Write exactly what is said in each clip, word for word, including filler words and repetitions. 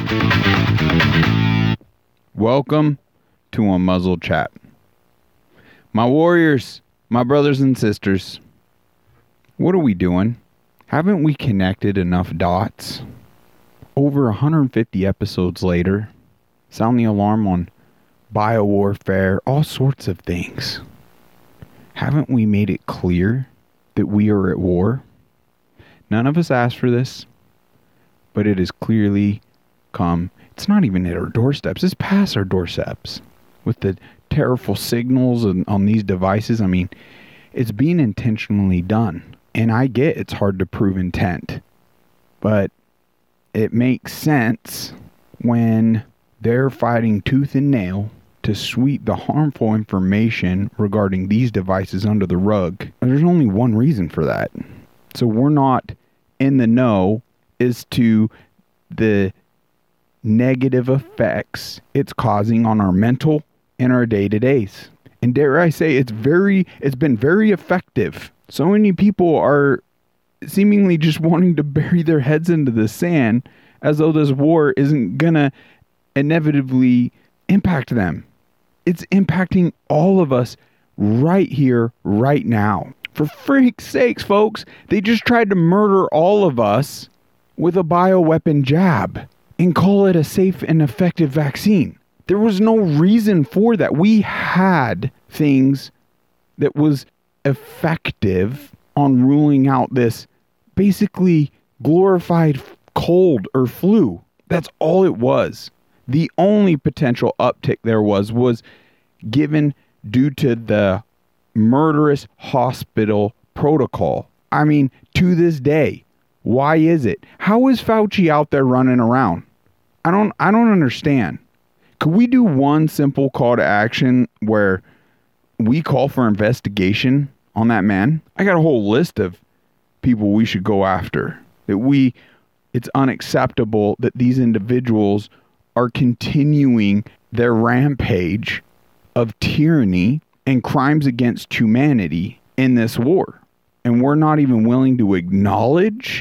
Welcome to Unmuzzled Chat. My warriors, my brothers and sisters, what are we doing? Haven't we connected enough dots? Over one hundred fifty episodes later, sound the alarm on biowarfare, all sorts of things. Haven't we made it clear that we are at war? None of us asked for this, but it has clearly come. It's not even at our doorsteps. It's past our doorsteps. With the terrible signals on, on these devices, I mean, it's being intentionally done. And I get it's hard to prove intent. But it makes sense when they're fighting tooth and nail to sweep the harmful information regarding these devices under the rug. There's only one reason for that. So we're not in the know as to the negative effects it's causing on our mental and our day-to-days. And dare I say, it's very, it's been very effective. So many people are seemingly just wanting to bury their heads into the sand as though this war isn't gonna inevitably impact them. It's impacting all of us right here, right now. For freak's sakes, folks, they just tried to murder all of us with a bioweapon jab and call it a safe and effective vaccine. There was no reason for that. We had things that was effective on ruling out this basically glorified cold or flu. That's all it was. The only potential uptick there was was given due to the murderous hospital protocol. I mean, to this day, why is it? How is Fauci out there running around? I don't I don't understand. Could we do one simple call to action where we call for investigation on that man? I got a whole list of people we should go after. That we it's unacceptable that these individuals are continuing their rampage of tyranny and crimes against humanity in this war. And we're not even willing to acknowledge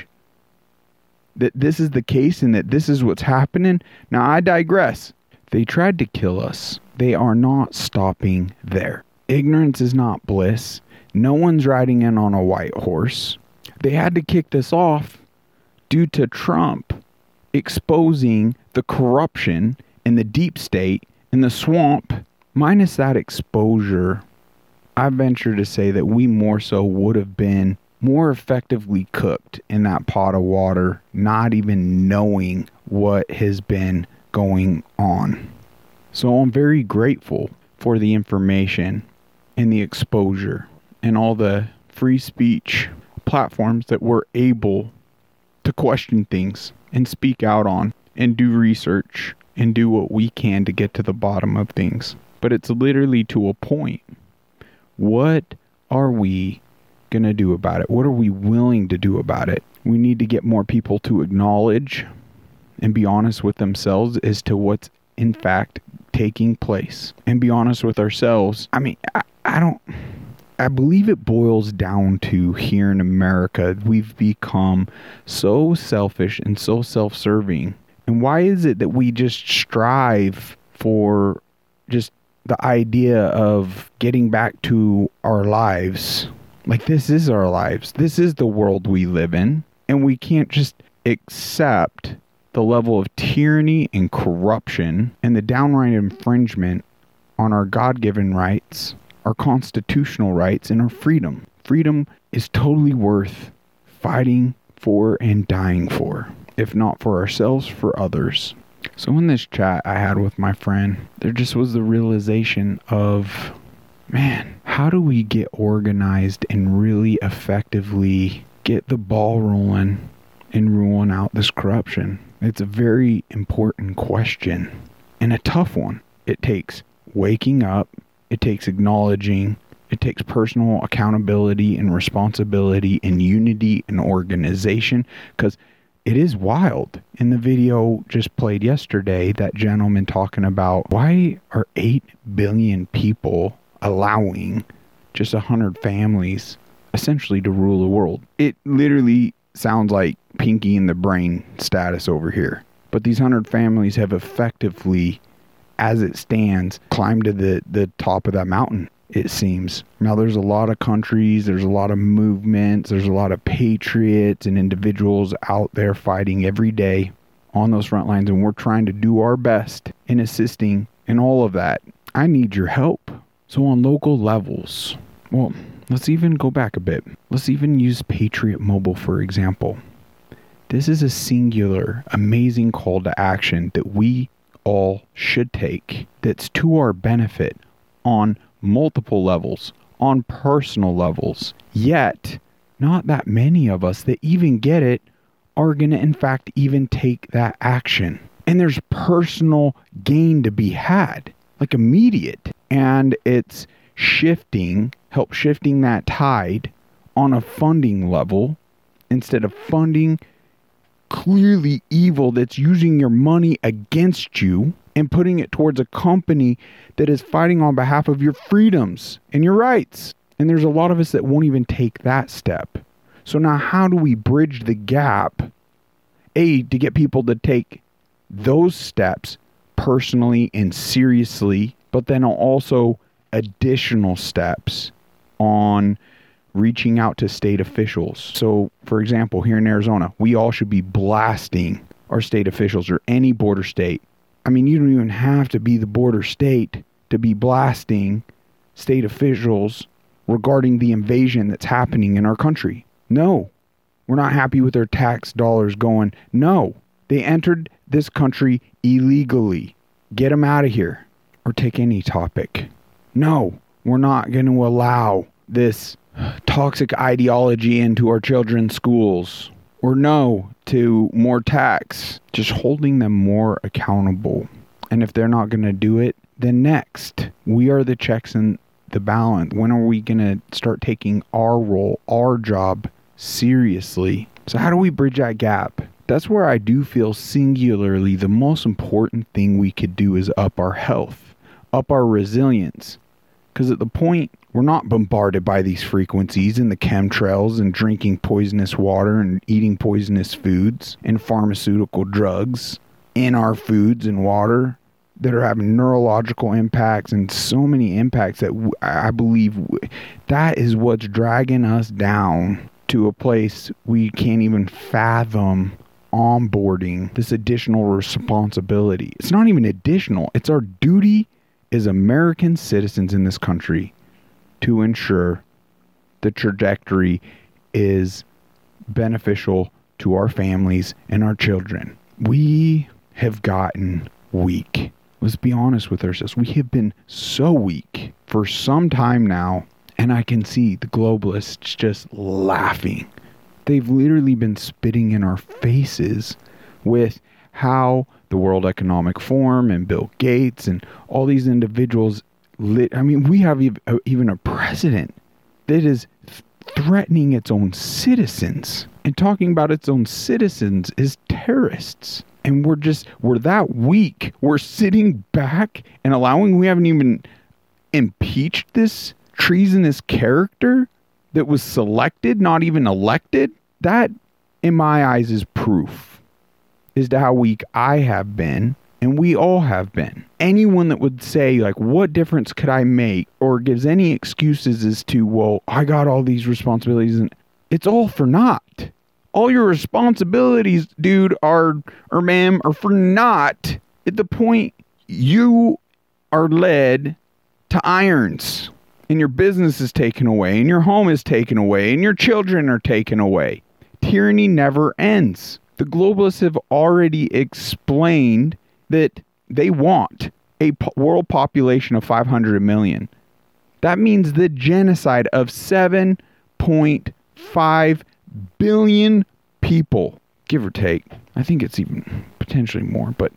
that this is the case and that this is what's happening. Now, I digress. They tried to kill us. They are not stopping there. Ignorance is not bliss. No one's riding in on a white horse. They had to kick this off due to Trump exposing the corruption in the deep state in the swamp. Minus that exposure, I venture to say that we more so would have been more effectively cooked in that pot of water, not even knowing what has been going on. So I'm very grateful for the information and the exposure and all the free speech platforms that we're able to question things and speak out on and do research and do what we can to get to the bottom of things. But it's literally to a point. What are we going to do about it? What are we willing to do about it? We need to get more people to acknowledge and be honest with themselves as to what's in fact taking place. And be honest with ourselves. I mean, I, I don't... I believe it boils down to here in America, we've become so selfish and so self-serving. And why is it that we just strive for just the idea of getting back to our lives? Like, this is our lives. This is the world we live in. And we can't just accept the level of tyranny and corruption and the downright infringement on our God-given rights, our constitutional rights, and our freedom. Freedom is totally worth fighting for and dying for. If not for ourselves, for others. So in this chat I had with my friend, there just was the realization of, man, how do we get organized and really effectively get the ball rolling and ruling out this corruption? It's a very important question and a tough one. It takes waking up, it takes acknowledging, it takes personal accountability and responsibility and unity and organization, because it is wild. In the video just played yesterday, that gentleman talking about why are eight billion people allowing just one hundred families essentially to rule the world. It literally sounds like Pinky in the Brain status over here. But these one hundred families have effectively, as it stands, climbed to the, the top of that mountain, it seems. Now, there's a lot of countries, there's a lot of movements, there's a lot of patriots and individuals out there fighting every day on those front lines, and we're trying to do our best in assisting in all of that. I need your help. So on local levels, well, let's even go back a bit. Let's even use Patriot Mobile, for example. This is a singular, amazing call to action that we all should take, that's to our benefit on multiple levels, on personal levels. Yet, not that many of us that even get it are going to, in fact, even take that action. And there's personal gain to be had, like immediate. And it's shifting, help shifting that tide on a funding level instead of funding clearly evil that's using your money against you and putting it towards a company that is fighting on behalf of your freedoms and your rights. And there's a lot of us that won't even take that step. So now how do we bridge the gap, A, to get people to take those steps personally and seriously, but then also additional steps on reaching out to state officials. So, for example, here in Arizona, we all should be blasting our state officials or any border state. I mean, you don't even have to be the border state to be blasting state officials regarding the invasion that's happening in our country. No, we're not happy with their tax dollars going. No, they entered this country illegally. Get them out of here. Or take any topic. No, we're not going to allow this toxic ideology into our children's schools. Or no to more tax. Just holding them more accountable. And if they're not going to do it, then next. We are the checks and the balance. When are we going to start taking our role, our job seriously? So how do we bridge that gap? That's where I do feel singularly the most important thing we could do is up our health, up our resilience. Because at the point, we're not bombarded by these frequencies and the chemtrails and drinking poisonous water and eating poisonous foods and pharmaceutical drugs in our foods and water that are having neurological impacts and so many impacts that w- I believe w- that is what's dragging us down to a place we can't even fathom onboarding this additional responsibility. It's not even additional. It's our duty as American citizens in this country to ensure the trajectory is beneficial to our families and our children. We have gotten weak. Let's be honest with ourselves. We have been so weak for some time now, and I can see the globalists just laughing. They've literally been spitting in our faces with how the World Economic Forum and Bill Gates and all these individuals lit. I mean, we have even a president that is threatening its own citizens and talking about its own citizens as terrorists. And we're just, we're that weak. We're sitting back and allowing, we haven't even impeached this treasonous character that was selected, not even elected. That, in my eyes, is proof as to how weak I have been, and we all have been. Anyone that would say, like, what difference could I make, or gives any excuses as to, well, I got all these responsibilities, and it's all for naught. All your responsibilities, dude, are, or ma'am, are for naught at the point you are led to irons, and your business is taken away, and your home is taken away, and your children are taken away. Tyranny never ends. The globalists have already explained that they want a po- world population of five hundred million. That means the genocide of seven point five billion people, give or take. I think it's even potentially more, but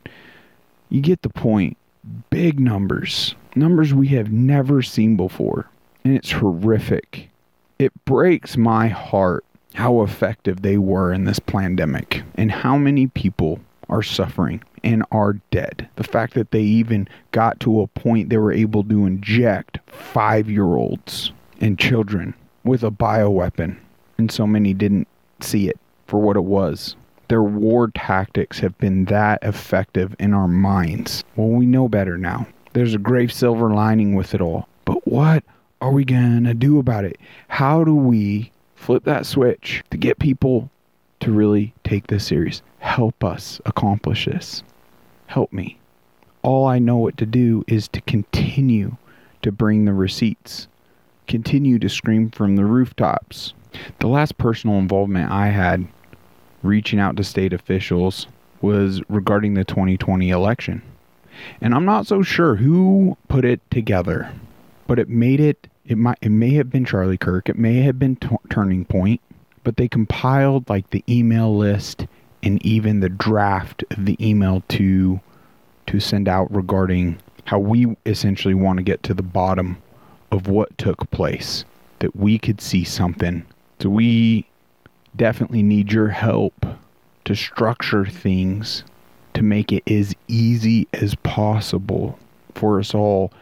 you get the point. Big numbers. Numbers we have never seen before. And it's horrific. It breaks my heart how effective they were in this pandemic and how many people are suffering and are dead. The fact that they even got to a point they were able to inject five-year-olds and children with a bioweapon, and so many didn't see it for what it was. their war tactics have been that effective in our minds. Well, we know better now. There's a grave silver lining with it all. But what are we going to do about it? How do we flip that switch to get people to really take this serious? Help us accomplish this. Help me. All I know what to do is to continue to bring the receipts. Continue to scream from the rooftops. The last personal involvement I had reaching out to state officials was regarding the twenty twenty election. And I'm not so sure who put it together, but it made it, it might, it may have been Charlie Kirk, it may have been t- Turning Point, but they compiled like the email list and even the draft of the email to, to send out regarding how we essentially want to get to the bottom of what took place, that we could see something. So we definitely need your help to structure things to make it as easy as possible for us all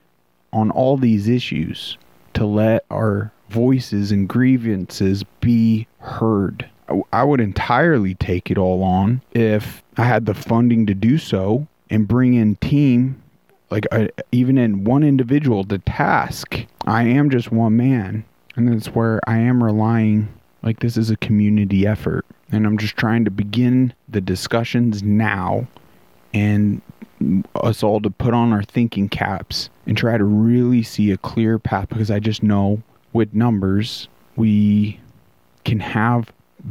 on all these issues to let our voices and grievances be heard. I would entirely take it all on if I had the funding to do so and bring in team, like uh, even in one individual to task. I am just one man, and that's where I am relying, like this is a community effort. And I'm just trying to begin the discussions now and us all to put on our thinking caps and try to really see a clear path, because I just know with numbers we can have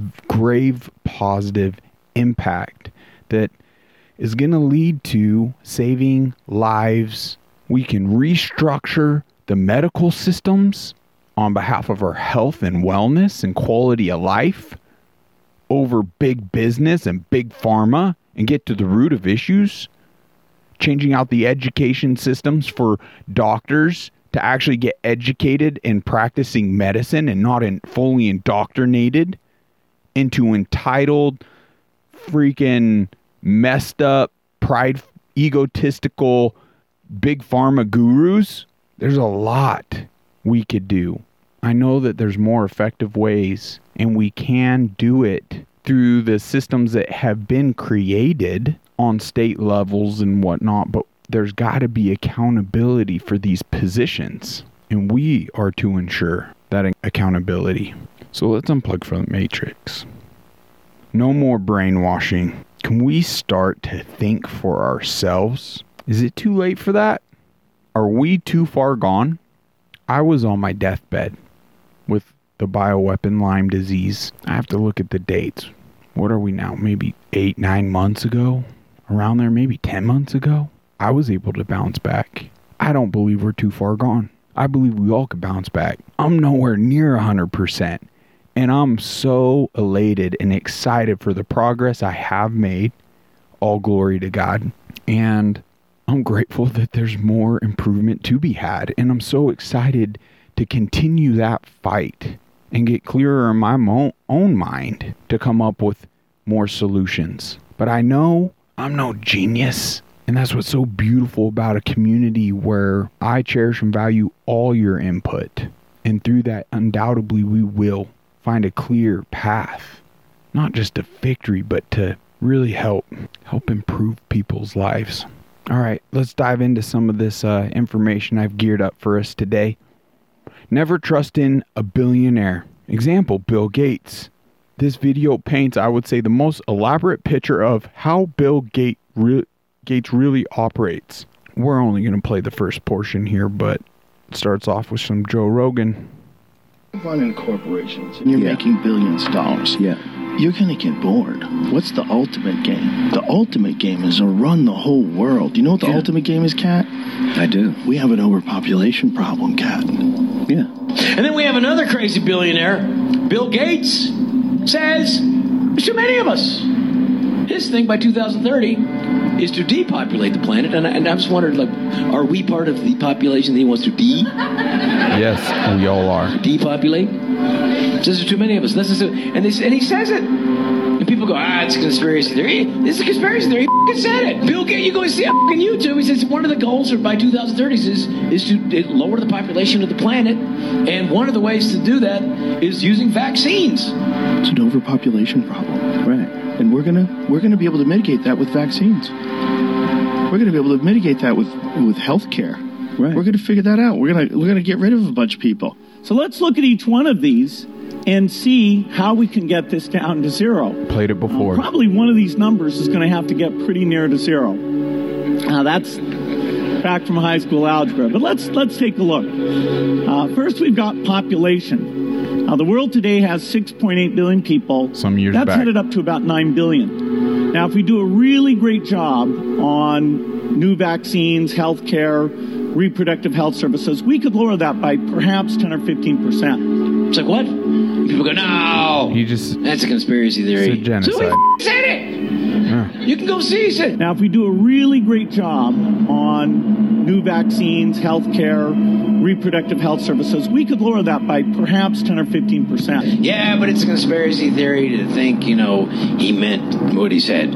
grave positive impact that is going to lead to saving lives. We can restructure the medical systems on behalf of our health and wellness and quality of life over big business and big pharma and get to the root of issues. Changing out the education systems for doctors to actually get educated in practicing medicine and not in fully indoctrinated into entitled, freaking messed up, pride, egotistical, big pharma gurus. There's a lot we could do. I know that there's more effective ways, and we can do it through the systems that have been created on state levels and whatnot, but there's got to be accountability for these positions, and we are to ensure that accountability. So let's unplug from the Matrix. No more brainwashing. Can we start to think for ourselves? Is it too late for that? Are we too far gone? I was on my deathbed with the bioweapon Lyme disease. I have to look at the dates. What are we now? Maybe eight, nine months ago? Around there, maybe ten months ago? I was able to bounce back. I don't believe we're too far gone. I believe we all could bounce back. I'm nowhere near one hundred percent. And I'm so elated and excited for the progress I have made. All glory to God. And I'm grateful that there's more improvement to be had. And I'm so excited to continue that fight and get clearer in my mo- own mind to come up with more solutions. But I know I'm no genius. And that's what's so beautiful about a community where I cherish and value all your input. And through that, undoubtedly, we will find a clear path. Not just to victory, but to really help help improve people's lives. All right, let's dive into some of this uh, information I've geared up for us today. Never trust in a billionaire. Example, Bill Gates. This video paints, I would say, the most elaborate picture of how Bill Gates, re- Gates really operates. We're only going to play the first portion here, but it starts off with some Joe Rogan. Running corporations, and you're Yeah. making billions of dollars. Yeah. You're going to get bored. What's the ultimate game? The ultimate game is to run the whole world. Do you know what the Yeah. ultimate game is, Kat? I do. We have an overpopulation problem, Kat. Yeah. And then we have another crazy billionaire, Bill Gates, says there's too many of us. His thing by two thousand thirty is to depopulate the planet. And I, and I just wondered, like, are we part of the population that he wants to de? Yes, we all are. Depopulate? Says there's too many of us. This is a, and, they, and he says it. And people go, ah, it's a conspiracy theory. This is a conspiracy theory. He f***ing said it. Bill Gates, you go see on f***ing YouTube. He says one of the goals by two thousand thirty is, is to lower the population of the planet. And one of the ways to do that is using vaccines. It's an overpopulation problem. Right. And we're gonna we're gonna be able to mitigate that with vaccines. We're gonna be able to mitigate that with with healthcare. Right. We're gonna figure that out. We're gonna we're gonna get rid of a bunch of people. So let's look at each one of these and see how we can get this down to zero. Played it before. Uh, probably one of these numbers is going to have to get pretty near to zero. Now that's back from high school algebra, but let's let's take a look. Uh, first, we've got population. Now, the world today has six point eight billion people. Some years That's back. headed up to about nine billion. Now, if we do a really great job on new vaccines, healthcare, reproductive health services, we could lower that by perhaps ten or fifteen percent. It's like, what? People go, no. He just That's a conspiracy theory. said genocide. So he f- said it. Yeah. You can go see it. Now, if we do a really great job on new vaccines, healthcare, reproductive health services, we could lower that by perhaps ten or fifteen percent. Yeah, but it's a conspiracy theory to think, you know, he meant what he said.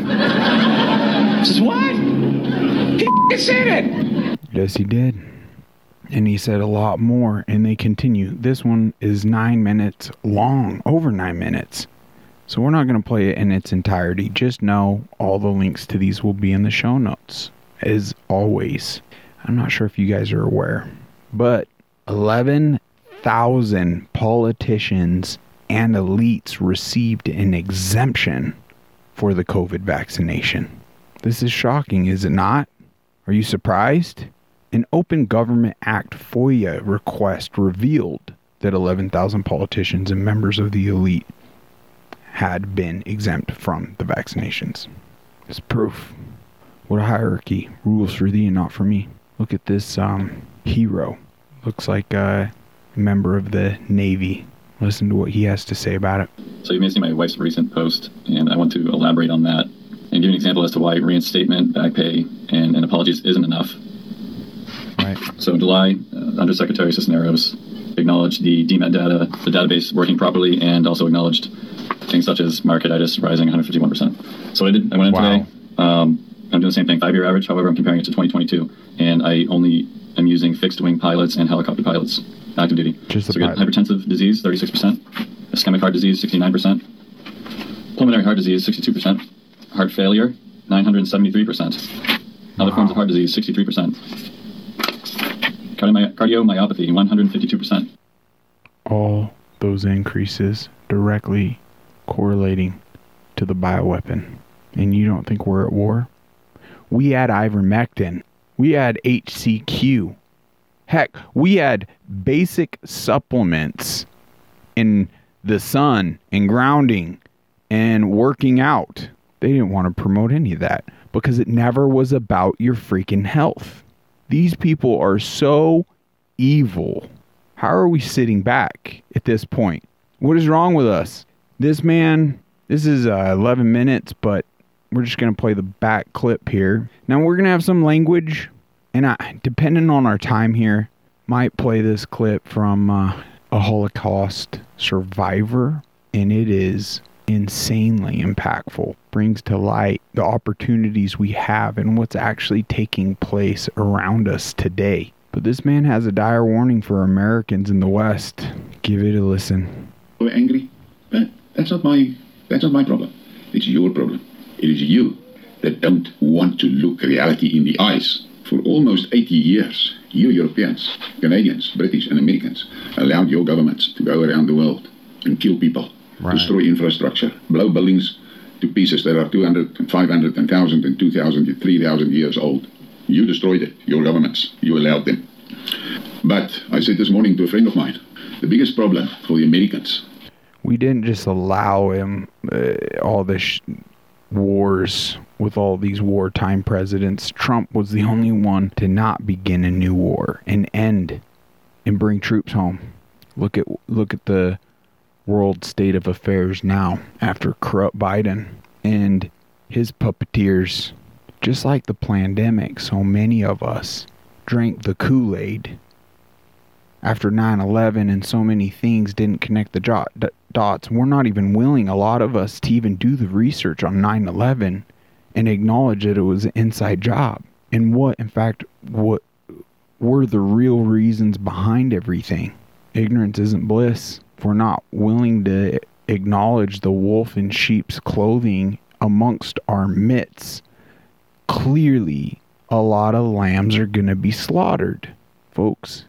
Says what? He f- said it. Yes, he did. And he said a lot more, and they continue. This one is nine minutes long, over nine minutes. So we're not going to play it in its entirety. Just know all the links to these will be in the show notes, as always. I'm not sure if you guys are aware, but eleven thousand politicians and elites received an exemption for the COVID vaccination. This is shocking, is it not? Are you surprised? An Open Government Act FOIA request revealed that eleven thousand politicians and members of the elite had been exempt from the vaccinations. It's proof. What a hierarchy. Rules for thee and not for me. Look at this um, hero. Looks like a member of the Navy. Listen to what he has to say about it. So you may see my wife's recent post, and I want to elaborate on that and give an example as to why reinstatement, back pay, and, and apologies isn't enough. Right. So in July, uh, Undersecretary Cisneros acknowledged the D M E D data, the database working properly, and also acknowledged things such as myocarditis rising one hundred fifty-one percent. So I did. I went in Wow. today. Um, I'm doing the same thing, five-year average. However, I'm comparing it to twenty twenty-two, and I only am using fixed-wing pilots and helicopter pilots, active duty. Just the so we got pilot. hypertensive disease, thirty-six percent, ischemic heart disease, sixty-nine percent, pulmonary heart disease, sixty-two percent, heart failure, nine hundred seventy-three percent, other Wow. forms of heart disease, sixty-three percent. Cardiomy- cardiomyopathy, one hundred fifty-two percent. All those increases directly correlating to the bioweapon. And you don't think we're at war? We had ivermectin. We had H C Q. Heck, we had basic supplements in the sun and grounding and working out. They didn't want to promote any of that because it never was about your freaking health. These people are so evil. How are we sitting back at this point? What is wrong with us? This man, this is uh, eleven minutes, but we're just going to play the back clip here. Now, we're going to have some language, and I, depending on our time here, might play this clip from uh, a Holocaust survivor, and it is insanely impactful. Brings to light the opportunities we have and what's actually taking place around us today. But this man has a dire warning for Americans in the West. Give it a listen. We're angry, but that's not my that's not my problem. It's your problem. It is you that don't want to look reality in the eyes. For almost eighty years, you Europeans, Canadians, British and Americans allowed your governments to go around the world and kill people, Right. destroy infrastructure, blow buildings to pieces that are two hundred and five hundred and one thousand and two thousand and three thousand years old. You destroyed it, your governments. You allowed them. But I said this morning to a friend of mine, the biggest problem for the Americans. We didn't just allow him uh, all this sh- wars with all these wartime presidents. Trump was the only one to not begin a new war and end and bring troops home. Look at look at the world state of affairs now after corrupt Biden and his puppeteers. Just like the pandemic, so many of us drank the Kool-Aid after nine eleven, and so many things didn't connect the jot, d- dots. We're not even willing, a lot of us, to even do the research on nine eleven and acknowledge that it was an inside job. And what, in fact, what were the real reasons behind everything? Ignorance isn't bliss. If we're not willing to acknowledge the wolf in sheep's clothing amongst our midst. Clearly, a lot of lambs are going to be slaughtered. Folks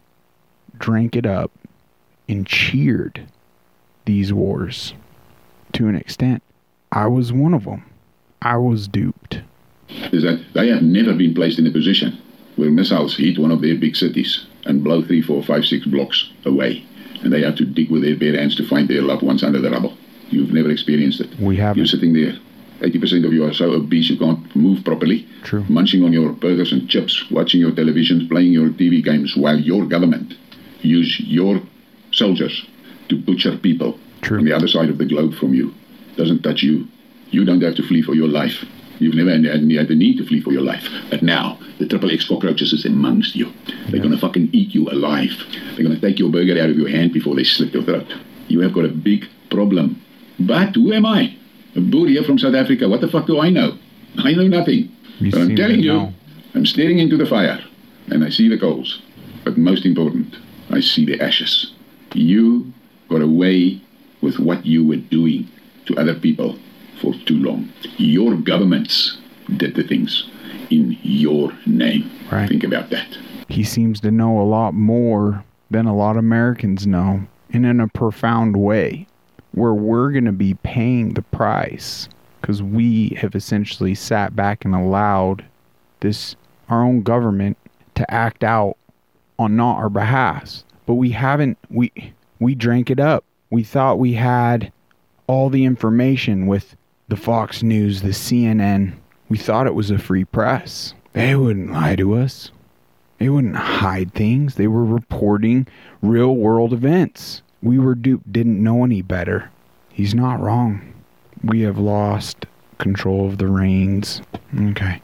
drank it up and cheered these wars to an extent. I was one of them. I was duped. Is that they have never been placed in a position where missiles hit one of their big cities and blow three, four, five, six blocks away, and they have to dig with their bare hands to find their loved ones under the rubble. You've never experienced it. We haven't. You're sitting there. eighty percent of you are so obese you can't move properly. True. Munching on your burgers and chips, watching your televisions, playing your T V games, while your government use your soldiers to butcher people True. on the other side of the globe from you. Doesn't touch you. You don't have to flee for your life. You've never had, had the need to flee for your life. But now, the triple X cockroaches is amongst you. They're Yes. going to fucking eat you alive. They're going to take your burger out of your hand before they slit your throat. You have got a big problem. But who am I? A boor here from South Africa. What the fuck do I know? I know nothing. You But I'm seem telling to you, know. I'm staring into the fire, and I see the coals. But most important, I see the ashes. You got away with what you were doing to other people for too long. Your governments did the things in your name. Right. Think about that. He seems to know a lot more than a lot of Americans know, and in a profound way, where we're going to be paying the price because we have essentially sat back and allowed this, our own government, to act out on not our behalf. But we haven't, we, we drank it up. We thought we had all the information with the Fox News, the C N N. We thought it was a free press. They wouldn't lie to us. They wouldn't hide things. They were reporting real world events. We were duped, didn't know any better. He's not wrong. We have lost control of the reins. Okay.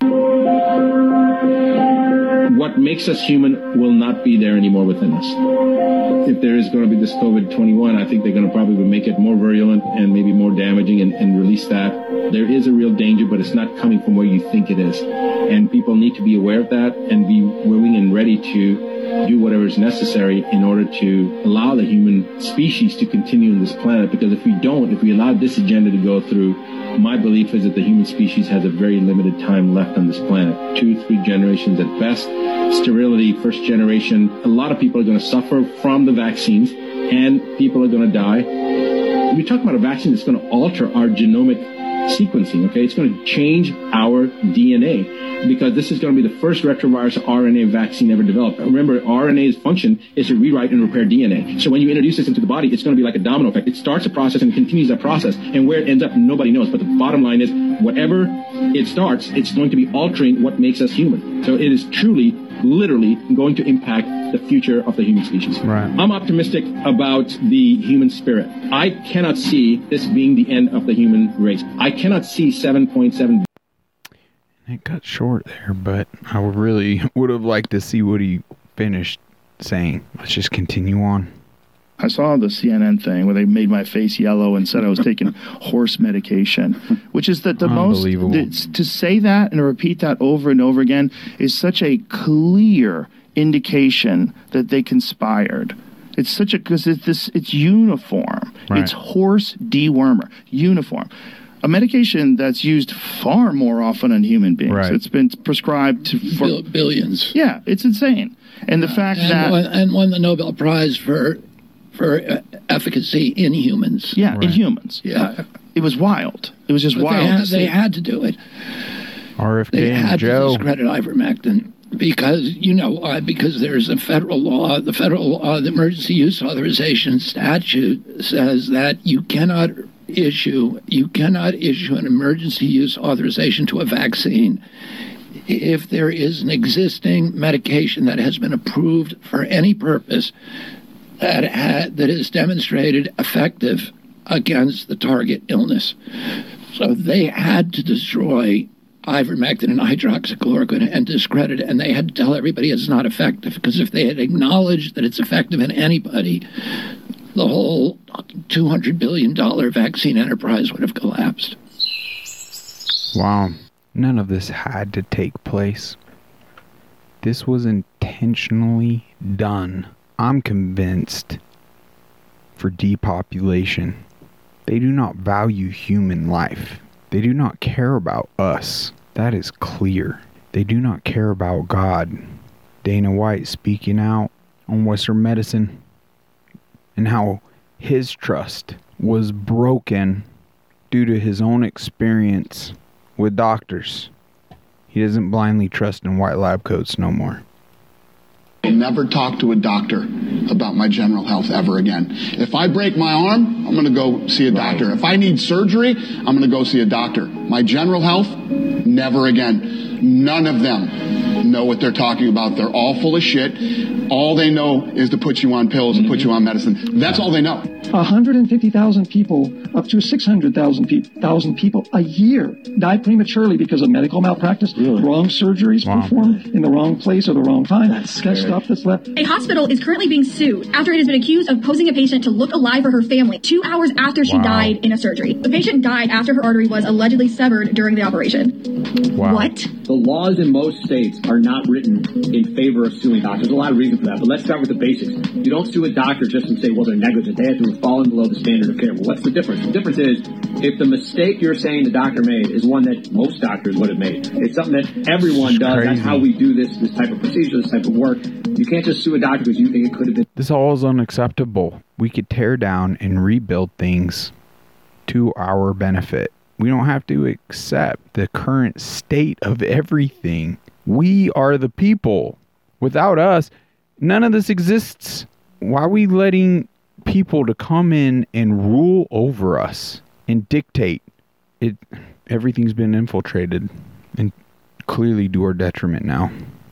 What makes us human will not be there anymore within us. If there is going to be this COVID twenty-one, I think they're going to probably make it more virulent and maybe more damaging and, and release that. There is a real danger, but it's not coming from where you think it is. And people need to be aware of that and be willing and ready to do whatever is necessary in order to allow the human species to continue on this planet. Because if we don't, if we allow this agenda to go through, my belief is that the human species has a very limited time left on this planet. Two, three generations at best. Sterility, first generation. A lot of people are going to suffer from the vaccines, and people are going to die. We're talking about a vaccine that's going to alter our genomic sequencing, okay? It's going to change our D N A, because this is going to be the first retrovirus R N A vaccine ever developed. Remember, R N A's function is to rewrite and repair D N A. So when you introduce this into the body, it's going to be like a domino effect. It starts a process and continues that process. And where it ends up, nobody knows. But the bottom line is, whatever it starts, it's going to be altering what makes us human. So it is truly, literally going to impact the future of the human species. Right. I'm optimistic about the human spirit. I cannot see this being the end of the human race. I cannot see seven point seven. It cut short there, but I would really would have liked to see what he finished saying. Let's just continue on. I saw the C N N thing where they made my face yellow and said I was taking horse medication, which is that the most, Unbelievable. the, to say that and to repeat that over and over again is such a clear indication that they conspired. It's such a, because it's this, it's uniform. Right. It's horse dewormer, uniform. A medication that's used far more often in human beings. Right. It's been prescribed to, for, Bill- billions. yeah, it's insane. And the fact and that, won, and won the Nobel Prize for for uh, efficacy in humans. yeah, in Right. humans. Yeah. It was wild. It was just But wild they, had, to see. they had to do it. R F They K and had to Joe. discredit ivermectin because, you know why? Because there's a federal law. The federal law, the emergency use authorization statute says that you cannot issue, you cannot issue an emergency use authorization to a vaccine if there is an existing medication that has been approved for any purpose that ha- that is demonstrated effective against the target illness. So they had to destroy ivermectin and hydroxychloroquine and discredit it, and they had to tell everybody it's not effective, because if they had acknowledged that it's effective in anybody, the whole two hundred billion dollars vaccine enterprise would have collapsed. Wow. None of this had to take place. This was intentionally done. I'm convinced for depopulation. They do not value human life. They do not care about us. That is clear. They do not care about God. Dana White speaking out on Western medicine and how his trust was broken due to his own experience with doctors. He doesn't blindly trust in white lab coats no more. I'll never talk to a doctor about my general health ever again. If I break my arm, I'm going to go see a doctor. If I need surgery, I'm going to go see a doctor. My general health, never again. None of them know what they're talking about. They're all full of shit. All they know is to put you on pills and put you on medicine. That's all they know. one hundred fifty thousand people, up to six hundred thousand pe- people a year die prematurely because of medical malpractice, really? Wrong surgeries wow. performed in the wrong place or the wrong time. That's, that's stuff that's left. A hospital is currently being sued after it has been accused of posing a patient to look alive for her family two hours after she wow. died in a surgery. The patient died after her artery was allegedly severed during the operation. Wow. What? The laws in most states are not written in favor of suing doctors. There's a lot of reasons for that, but let's start with the basics. You don't sue a doctor just and say, well, they're negligent. They have to have fallen below the standard of care. Well, what's the difference? The difference is if the mistake you're saying the doctor made is one that most doctors would have made. It's something that everyone does. Crazy. That's how we do this, this type of procedure, this type of work. You can't just sue a doctor because you think it could have been. This all is unacceptable. We could tear down and rebuild things to our benefit. We don't have to accept the current state of everything. We are the people. Without us, none of this exists. Why are we letting people to come in and rule over us and dictate? It everything's been infiltrated and clearly to our detriment now.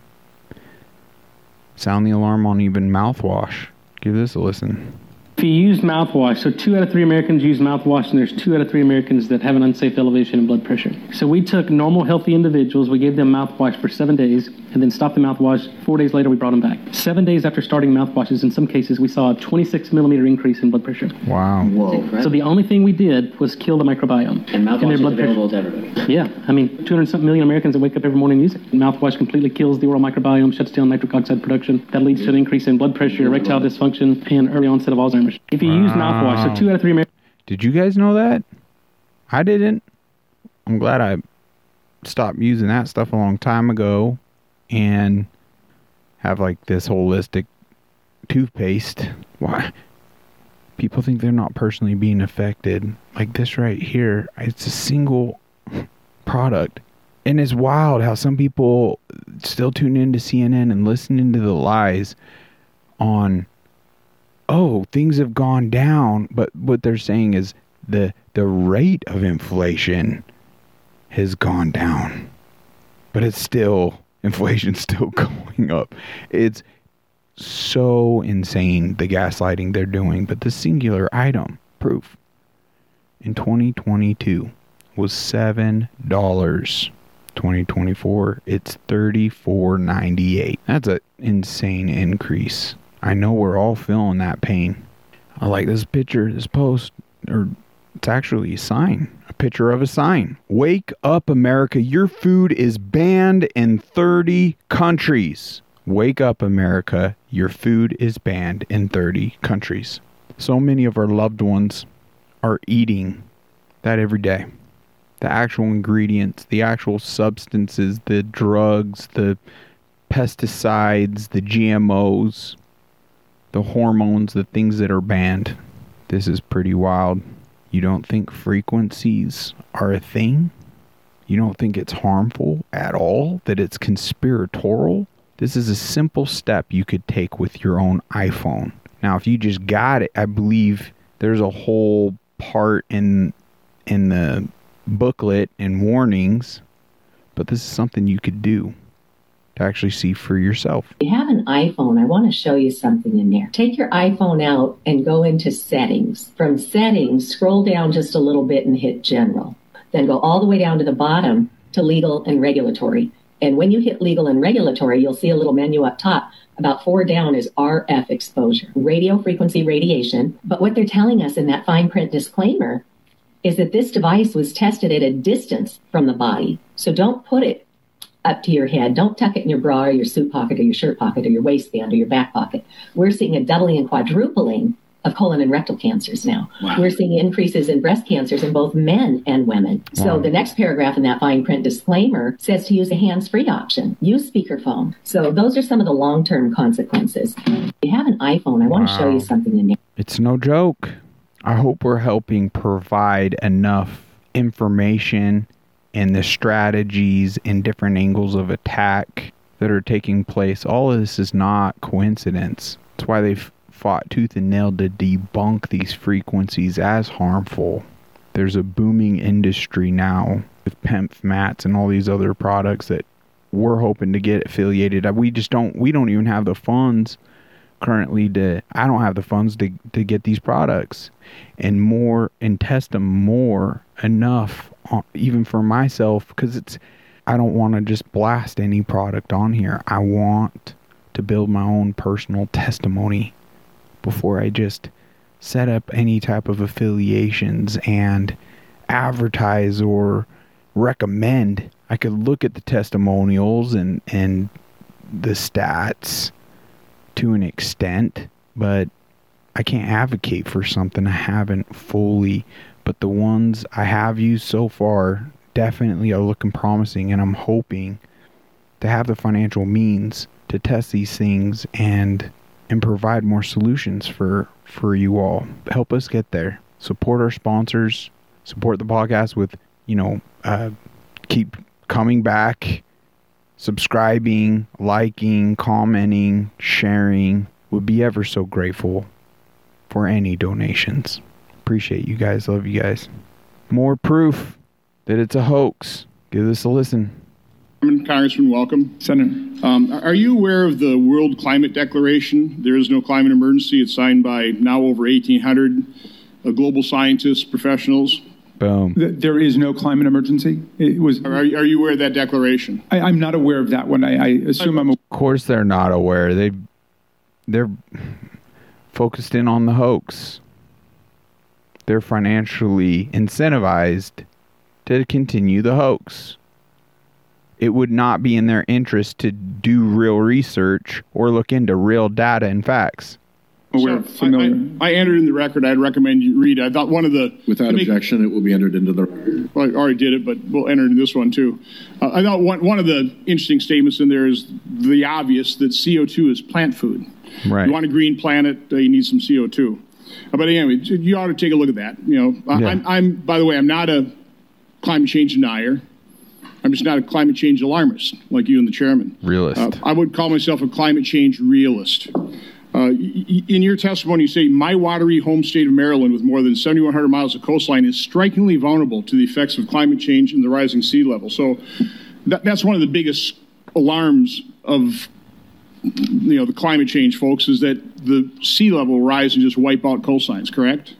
Sound the alarm on even mouthwash. Give this a listen. If you use mouthwash, so two out of three Americans use mouthwash, and there's two out of three Americans that have an unsafe elevation in blood pressure. So we took normal, healthy individuals, we gave them mouthwash for seven days, and then stopped the mouthwash. Four days later, we brought them back. Seven days after starting mouthwashes, in some cases, we saw a twenty-six millimeter increase in blood pressure. Wow. Whoa. So the only thing we did was kill the microbiome. And mouthwash is available to everybody. Yeah. I mean, two hundred something million Americans that wake up every morning and use it. Mouthwash completely kills the oral microbiome, shuts down nitric oxide production. That leads to an increase in blood pressure, erectile dysfunction, and early onset of Alzheimer's. If you wow. use mouthwash, so two out of three Americans. Did you guys know that? I didn't. I'm glad I stopped using that stuff a long time ago and have like this holistic toothpaste. Why? People think they're not personally being affected. Like this right here, it's a single product. And it's wild how some people still tune into C N N and listening to the lies on, oh, things have gone down. But what they're saying is the the rate of inflation has gone down. But it's still, inflation's still going up. It's so insane, the gaslighting they're doing. But the singular item, proof, in twenty twenty-two was seven dollars. twenty twenty-four, it's thirty-four ninety-eight. That's an insane increase. I know we're all feeling that pain. I like this picture, this post, or it's actually a sign, a picture of a sign. Wake up, America. Your food is banned in thirty countries. Wake up, America. Your food is banned in thirty countries. So many of our loved ones are eating that every day. The actual ingredients, the actual substances, the drugs, the pesticides, the G M Os, the hormones, the things that are banned. This is pretty wild. You don't think frequencies are a thing? You don't think it's harmful at all? That it's conspiratorial? This is a simple step you could take with your own iPhone. Now, if you just got it, I believe there's a whole part in in the booklet and warnings, but this is something you could do to actually see for yourself. If you have an iPhone, I want to show you something in there. Take your iPhone out and go into settings. From settings, scroll down just a little bit and hit general. Then go all the way down to the bottom to legal and regulatory. And when you hit legal and regulatory, you'll see a little menu up top. About four down is R F exposure, radio frequency radiation. But what they're telling us in that fine print disclaimer is that this device was tested at a distance from the body. So don't put it up to your head. Don't tuck it in your bra or your suit pocket or your shirt pocket or your waistband or your back pocket. We're seeing a doubling and quadrupling of colon and rectal cancers now. Wow. We're seeing increases in breast cancers in both men and women. Wow. So the next paragraph in that fine print disclaimer says to use a hands-free option. Use speakerphone. So those are some of the long-term consequences. If you have an iPhone, I want Wow. to show you something in there. It's no joke. I hope we're helping provide enough information and the strategies and different angles of attack that are taking place. All of this is not coincidence. That's why they've fought tooth and nail to debunk these frequencies as harmful. There's a booming industry now with P E M F mats and all these other products that we're hoping to get affiliated. We just don't, we don't even have the funds currently to, I don't have the funds to, to get these products and more and test them more enough, on, even for myself, because it's, I don't want to just blast any product on here. I want to build my own personal testimony before I just set up any type of affiliations and advertise or recommend. I could look at the testimonials and, and the stats to an extent, but I can't advocate for something I haven't fully, but the ones I have used so far definitely are looking promising, and I'm hoping to have the financial means to test these things and and provide more solutions for for you all. Help us get there. Support our sponsors. Support the podcast with, you know, uh, keep coming back, subscribing, liking, commenting, sharing. Would be ever so grateful for any donations. Appreciate you guys. Love you guys. More proof that it's a hoax. Give this a listen. Congressman, welcome. Senator. Um, are you aware of the World Climate Declaration? There is no climate emergency. It's signed by now over eighteen hundred uh, global scientists, professionals. Boom. There is no climate emergency. It was. Are, are you aware of that declaration? I, I'm not aware of that one. I, I assume I'm. Of course, they're not aware. They, they're focused in on the hoax. They're financially incentivized to continue the hoax. It would not be in their interest to do real research or look into real data and facts. So I, I, I entered in the record. I'd recommend you read. I thought one of the... Without objection, it will be entered into the record. Well, I already did it, but we'll enter into this one too. Uh, I thought one, one of the interesting statements in there is the obvious that C O two is plant food. Right. You want a green planet, uh, you need some C O two. Uh, but anyway, you ought to take a look at that. You know, I, Yeah. I'm, I'm, by the way, I'm not a climate change denier. I'm just not a climate change alarmist like you and the chairman. Realist. Uh, I would call myself a climate change realist. Uh, y- in your testimony, you say, my watery home state of Maryland with more than seventy-one hundred miles of coastline is strikingly vulnerable to the effects of climate change and the rising sea level. So that, that's one of the biggest alarms of you know the climate change, folks, is that the sea level will rise and just wipe out coastlines, correct?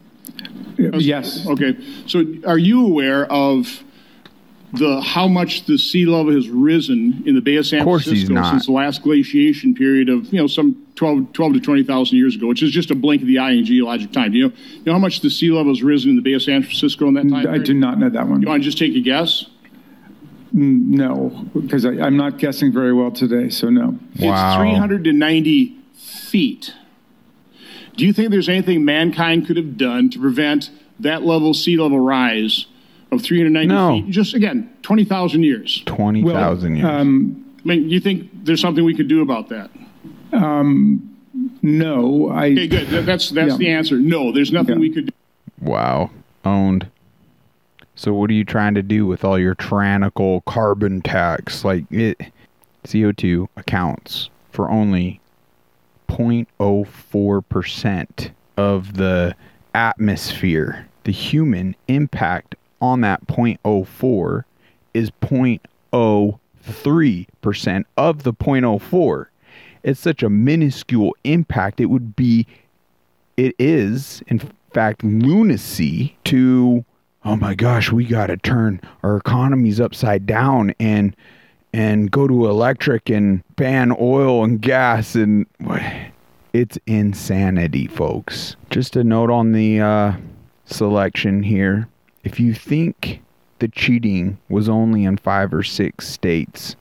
Yes. Okay. So are you aware of the how much the sea level has risen in the Bay of San Of course he's Francisco not. since the last glaciation period of, you know, some twelve, twelve to twenty thousand years ago, which is just a blink of the eye in geologic time. Do you know, you know how much the sea level has risen in the Bay of San Francisco in that time I period? do not know that one. You want to just take a guess? Mm, No, because I, I'm not guessing very well today, so no. It's three hundred ninety feet. Do you think there's anything mankind could have done to prevent that level sea level rise of three hundred ninety No. feet? Just, again, twenty thousand years. twenty thousand years. Um, I mean, you think there's something we could do about that? um, no, I. Okay, good. That- That's, that's Yeah. the answer. No, there's nothing Yeah. we could do. Wow. Owned. So what are you trying to do with all your tyrannical carbon tax? Like, it, C O two accounts for only zero point zero four percent of the atmosphere. The human impact on that zero point zero four is zero point zero three percent of the zero point zero four. It's such a minuscule impact. It would be, it is, in fact, lunacy to, oh my gosh, we got to turn our economies upside down and and go to electric and ban oil and gas, and it's insanity, folks. Just a note on the uh, selection here. If you think the cheating was only in five or six states,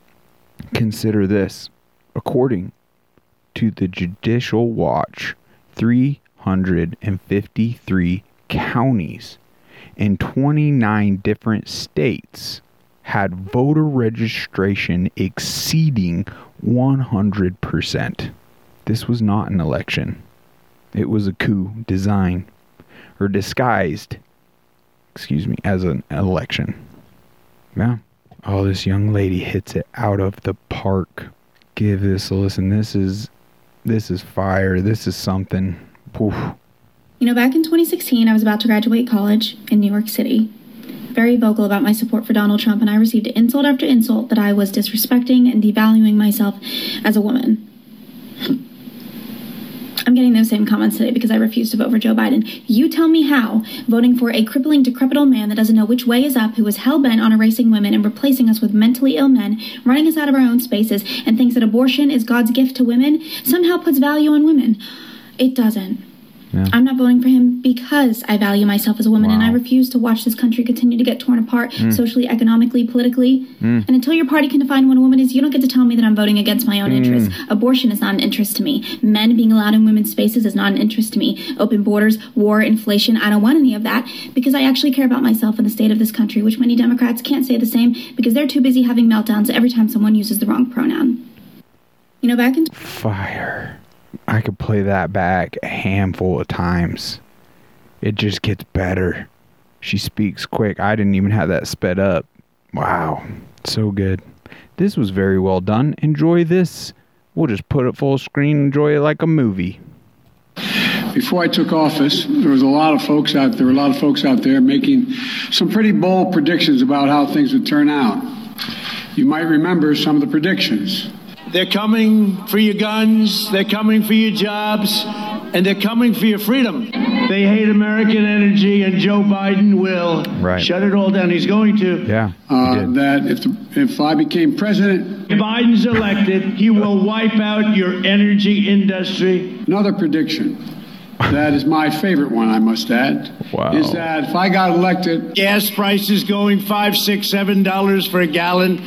consider this. According to the Judicial Watch, three hundred fifty-three counties in twenty-nine different states had voter registration exceeding one hundred percent. This was not an election. It was a coup designed or disguised, excuse me, as an election. Yeah. Oh, this young lady hits it out of the park. Give this a listen. This is, this is fire. This is something. Oof. You know, back in twenty sixteen, I was about to graduate college in New York City. Very vocal about my support for Donald Trump, and I received insult after insult that I was disrespecting and devaluing myself as a woman. I'm getting those same comments today because I refuse to vote for Joe Biden. You tell me how voting for a crippling, decrepit old man that doesn't know which way is up, who is hell-bent on erasing women and replacing us with mentally ill men, running us out of our own spaces, and thinks that abortion is God's gift to women, somehow puts value on women. It doesn't. Yeah. I'm not voting for him because I value myself as a woman, wow. and I refuse to watch this country continue to get torn apart mm. socially, economically, politically. Mm. And until your party can define what a woman is, you don't get to tell me that I'm voting against my own mm. interests. Abortion is not an interest to me. Men being allowed in women's spaces is not an interest to me. Open borders, war, inflation, I don't want any of that because I actually care about myself and the state of this country, which many Democrats can't say the same because they're too busy having meltdowns every time someone uses the wrong pronoun. You know, back in... Fire. I could play that back a handful of times. It just gets better. She speaks quick. I didn't even have that sped up. Wow. So good. This was very well done. Enjoy this. We'll just put it full screen and enjoy it like a movie. Before I took office, there was a lot of folks out there, a lot of folks out there making some pretty bold predictions about how things would turn out. You might remember some of the predictions. They're coming for your guns, they're coming for your jobs, and they're coming for your freedom. They hate American energy, and Joe Biden will right. shut it all down. He's going to. Yeah. Uh, that if the, if I became president, if Biden's elected, he will wipe out your energy industry. Another prediction. That is my favorite one, I must add. Wow. Is that if I got elected, gas prices going five, six, seven dollars for a gallon.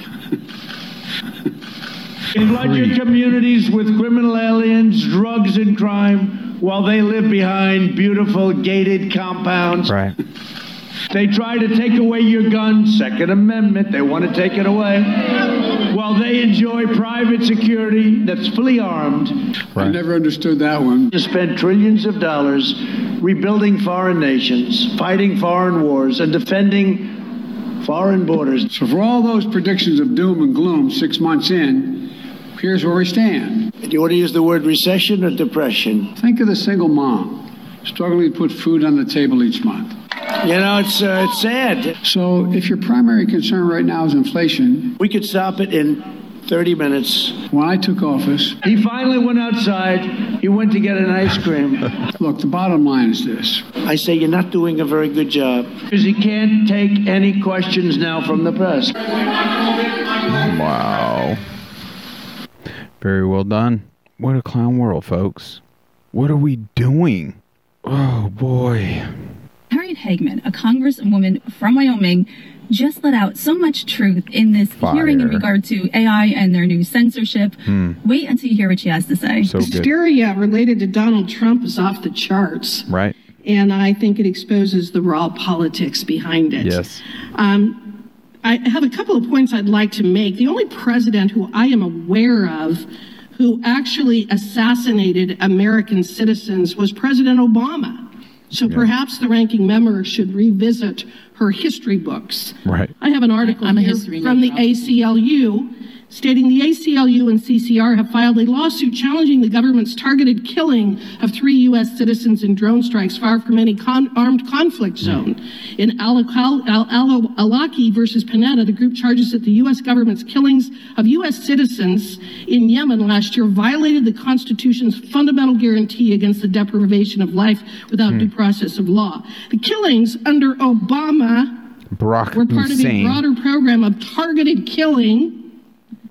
Flood your communities with criminal aliens, drugs, and crime while they live behind beautiful gated compounds. Right. They try to take away your gun, Second Amendment. They want to take it away while they enjoy private security that's fully armed. Right. I never understood that one. To spend trillions of dollars rebuilding foreign nations, fighting foreign wars, and defending foreign borders. So for all those predictions of doom and gloom six months in, here's where we stand. Do you want to use the word recession or depression? Think of the single mom struggling to put food on the table each month. You know, it's uh, it's sad. So if your primary concern right now is inflation... We could stop it in thirty minutes. When I took office... He finally went outside. He went to get an ice cream. Look, the bottom line is this. I say you're not doing a very good job. Because he can't take any questions now from the press. Wow. Very well done. What a clown world, folks. What are we doing? Oh, boy. Harriet Hagman, a congresswoman from Wyoming, just let out so much truth in this Fire. hearing in regard to A I and their new censorship. Hmm. Wait until you hear what she has to say. So hysteria related to Donald Trump is off the charts. Right. And I think it exposes the raw politics behind it. Yes. Um, I have a couple of points I'd like to make. The only president who I am aware of who actually assassinated American citizens was President Obama. So yeah. perhaps the ranking member should revisit her history books. Right. I have an article I'm here from the A C L U stating the A C L U and C C R have filed a lawsuit challenging the government's targeted killing of three U S citizens in drone strikes far from any con- armed conflict zone. Mm. In Al-Awlaki versus Panetta, the group charges that the U S government's killings of U S citizens in Yemen last year violated the Constitution's fundamental guarantee against the deprivation of life without mm. due process of law. The killings under Obama Barack were part Hussein. of a broader program of targeted killing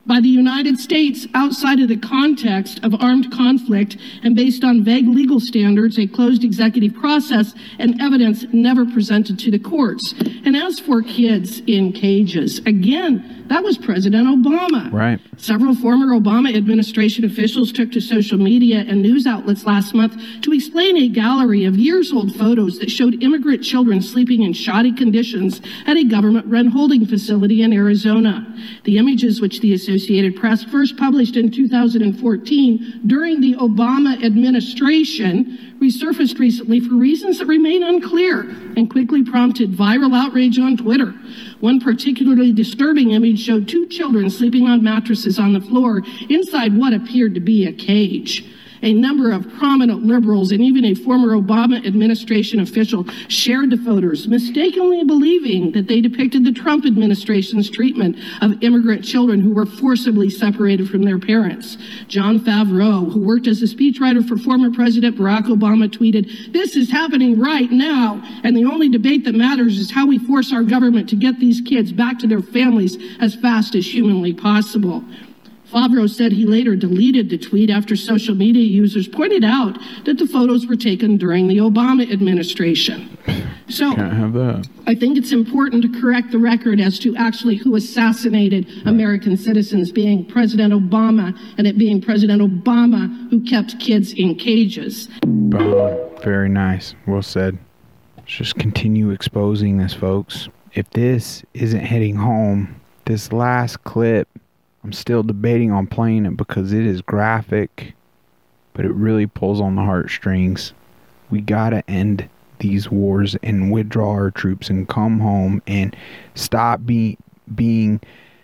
by the United States outside of the context of armed conflict and based on vague legal standards, a closed executive process, and evidence never presented to the courts. And as for kids in cages, again, that was President Obama. Right. Several former Obama administration officials took to social media and news outlets last month to explain a gallery of years-old photos that showed immigrant children sleeping in shoddy conditions at a government-run holding facility in Arizona. The images, which the Associated Press first published in two thousand fourteen during the Obama administration, resurfaced recently for reasons that remain unclear and quickly prompted viral outrage on Twitter. One particularly disturbing image showed two children sleeping on mattresses on the floor inside what appeared to be a cage. A number of prominent liberals and even a former Obama administration official shared the photos, mistakenly believing that they depicted the Trump administration's treatment of immigrant children who were forcibly separated from their parents. John Favreau, who worked as a speechwriter for former President Barack Obama, tweeted, "This is happening right now, and the only debate that matters is how we force our government to get these kids back to their families as fast as humanly possible." Favreau said he later deleted the tweet after social media users pointed out that the photos were taken during the Obama administration. So Can't have that. I think it's important to correct the record as to actually who assassinated American citizens, being President Obama, and it being President Obama who kept kids in cages. Boom. Very nice. Well said. Let's just continue exposing this, folks. If this isn't hitting home, this last clip, I'm still debating on playing it because it is graphic, but it really pulls on the heartstrings. We gotta end these wars and withdraw our troops and come home and stop be, being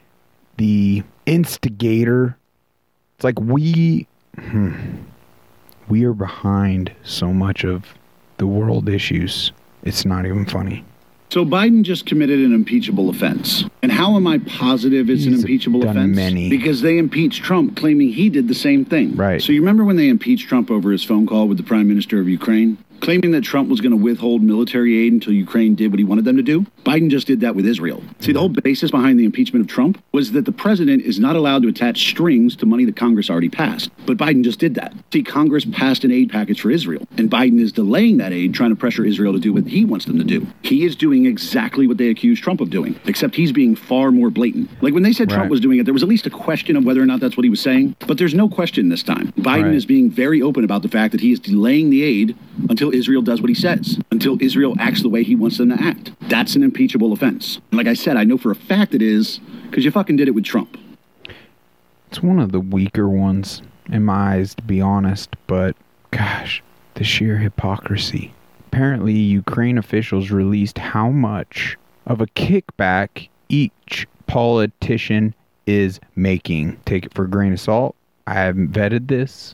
the instigator. It's like we, hmm, we are behind so much of the world issues. It's not even funny. So Biden just committed an impeachable offense. And how am I positive it's He's an impeachable done offense? many. Because they impeached Trump, claiming he did the same thing. Right. So you remember when they impeached Trump over his phone call with the Prime Minister of Ukraine? Claiming that Trump was going to withhold military aid until Ukraine did what he wanted them to do? Biden just did that with Israel. See, the whole basis behind the impeachment of Trump was that the president is not allowed to attach strings to money that Congress already passed. But Biden just did that. See, Congress passed an aid package for Israel, and Biden is delaying that aid, trying to pressure Israel to do what he wants them to do. He is doing exactly what they accused Trump of doing, except he's being far more blatant. Like when they said Trump Right. was doing it, there was at least a question of whether or not that's what he was saying. But there's no question this time. Biden Right. is being very open about the fact that he is delaying the aid until Israel does what he says, until Israel acts the way he wants them to act. That's an impeachable offense. And like I said, I know for a fact it is, because you fucking did it with Trump. It's one of the weaker ones in my eyes, to be honest, but gosh, the sheer hypocrisy. Apparently, Ukraine officials released how much of a kickback each politician is making. Take it for a grain of salt. I haven't vetted this,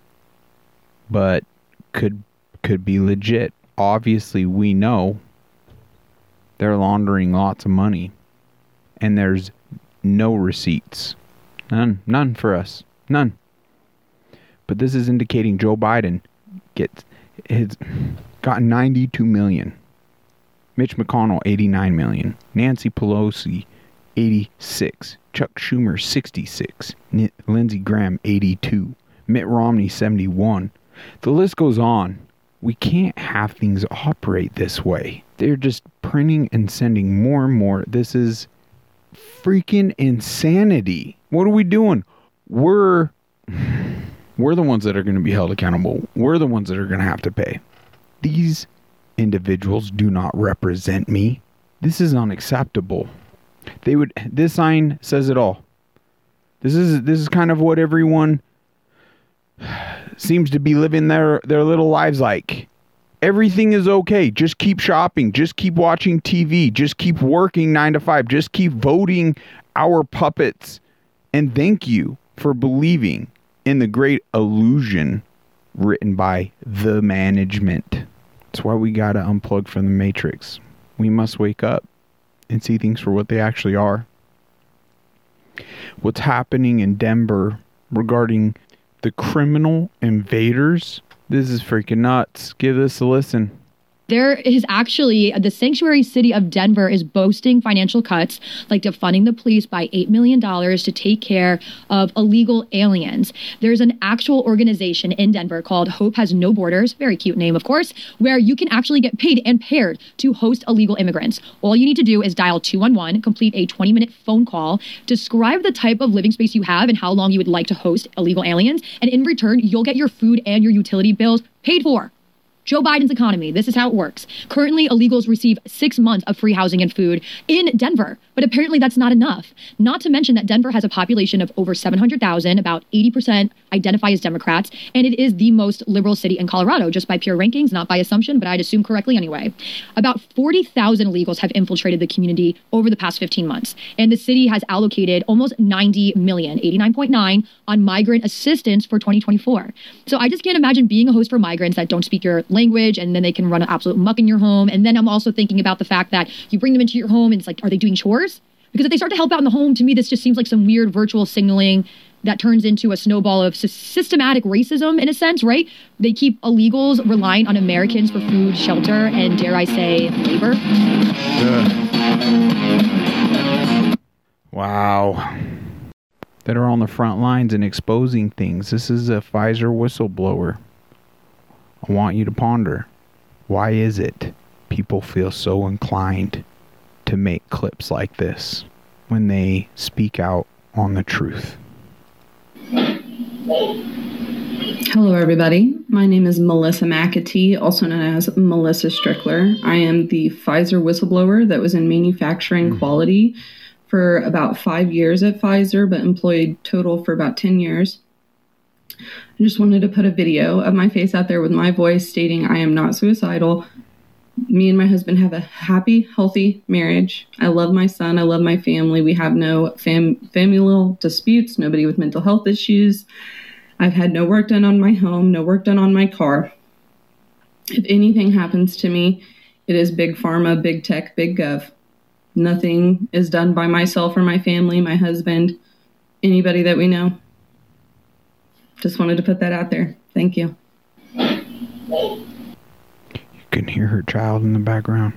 but could could be legit. Obviously, we know they're laundering lots of money, and there's no receipts. None. None for us. None. But this is indicating Joe Biden gets his got ninety-two million. Mitch McConnell, eighty-nine million. Nancy Pelosi, eighty-six. Chuck Schumer, sixty-six. N- Lindsey Graham, eighty-two. Mitt Romney, seventy-one. The list goes on. We can't have things operate this way. They're just printing and sending more and more. This is freaking insanity. What are we doing? We're we're the ones that are going to be held accountable. We're the ones that are going to have to pay. These individuals do not represent me. This is unacceptable. They would this sign says it all. This is this is kind of what everyone seems to be living their, their little lives like. Everything is okay. Just keep shopping. Just keep watching T V. Just keep working nine to five. Just keep voting our puppets. And thank you for believing in the great illusion written by the management. That's why we gotta unplug from the matrix. We must wake up and see things for what they actually are. What's happening in Denver regarding the criminal invaders, this is freaking nuts. Give this a listen. There is actually, the sanctuary city of Denver is boasting financial cuts, like defunding the police by eight million dollars to take care of illegal aliens. There's an actual organization in Denver called Hope Has No Borders, very cute name, of course, where you can actually get paid and paired to host illegal immigrants. All you need to do is dial two one one, complete a twenty minute phone call, describe the type of living space you have and how long you would like to host illegal aliens, and in return, you'll get your food and your utility bills paid for. Joe Biden's economy. This is how it works. Currently, illegals receive six months of free housing and food in Denver, but apparently that's not enough. Not to mention that Denver has a population of over seven hundred thousand, about eighty percent identify as Democrats, and it is the most liberal city in Colorado, just by pure rankings, not by assumption, but I'd assume correctly anyway. About forty thousand illegals have infiltrated the community over the past fifteen months, and the city has allocated almost ninety million, eighty-nine point nine, on migrant assistance for twenty twenty-four. So I just can't imagine being a host for migrants that don't speak your language, and then they can run an absolute muck in your home. And then I'm also thinking about the fact that you bring them into your home and it's like, are they doing chores? Because if they start to help out in the home, to me, this just seems like some weird virtual signaling that turns into a snowball of sy- systematic racism in a sense, right? They keep illegals relying on Americans for food, shelter, and dare I say, labor. Ugh. Wow. That are on the front lines and exposing things. This is a Pfizer whistleblower. I want you to ponder, why is it people feel so inclined to make clips like this when they speak out on the truth? Hello, everybody. My name is Melissa McAtee, also known as Melissa Strickler. I am the Pfizer whistleblower that was in manufacturing mm-hmm. quality for about five years at Pfizer, but employed total for about ten years. I just wanted to put a video of my face out there with my voice stating I am not suicidal. Me and my husband have a happy, healthy marriage. I love my son. I love my family. We have no fam- familial disputes, nobody with mental health issues. I've had no work done on my home, no work done on my car. If anything happens to me, it is big pharma, big tech, big gov. Nothing is done by myself or my family, my husband, anybody that we know. Just wanted to put that out there. Thank you. You can hear her child in the background.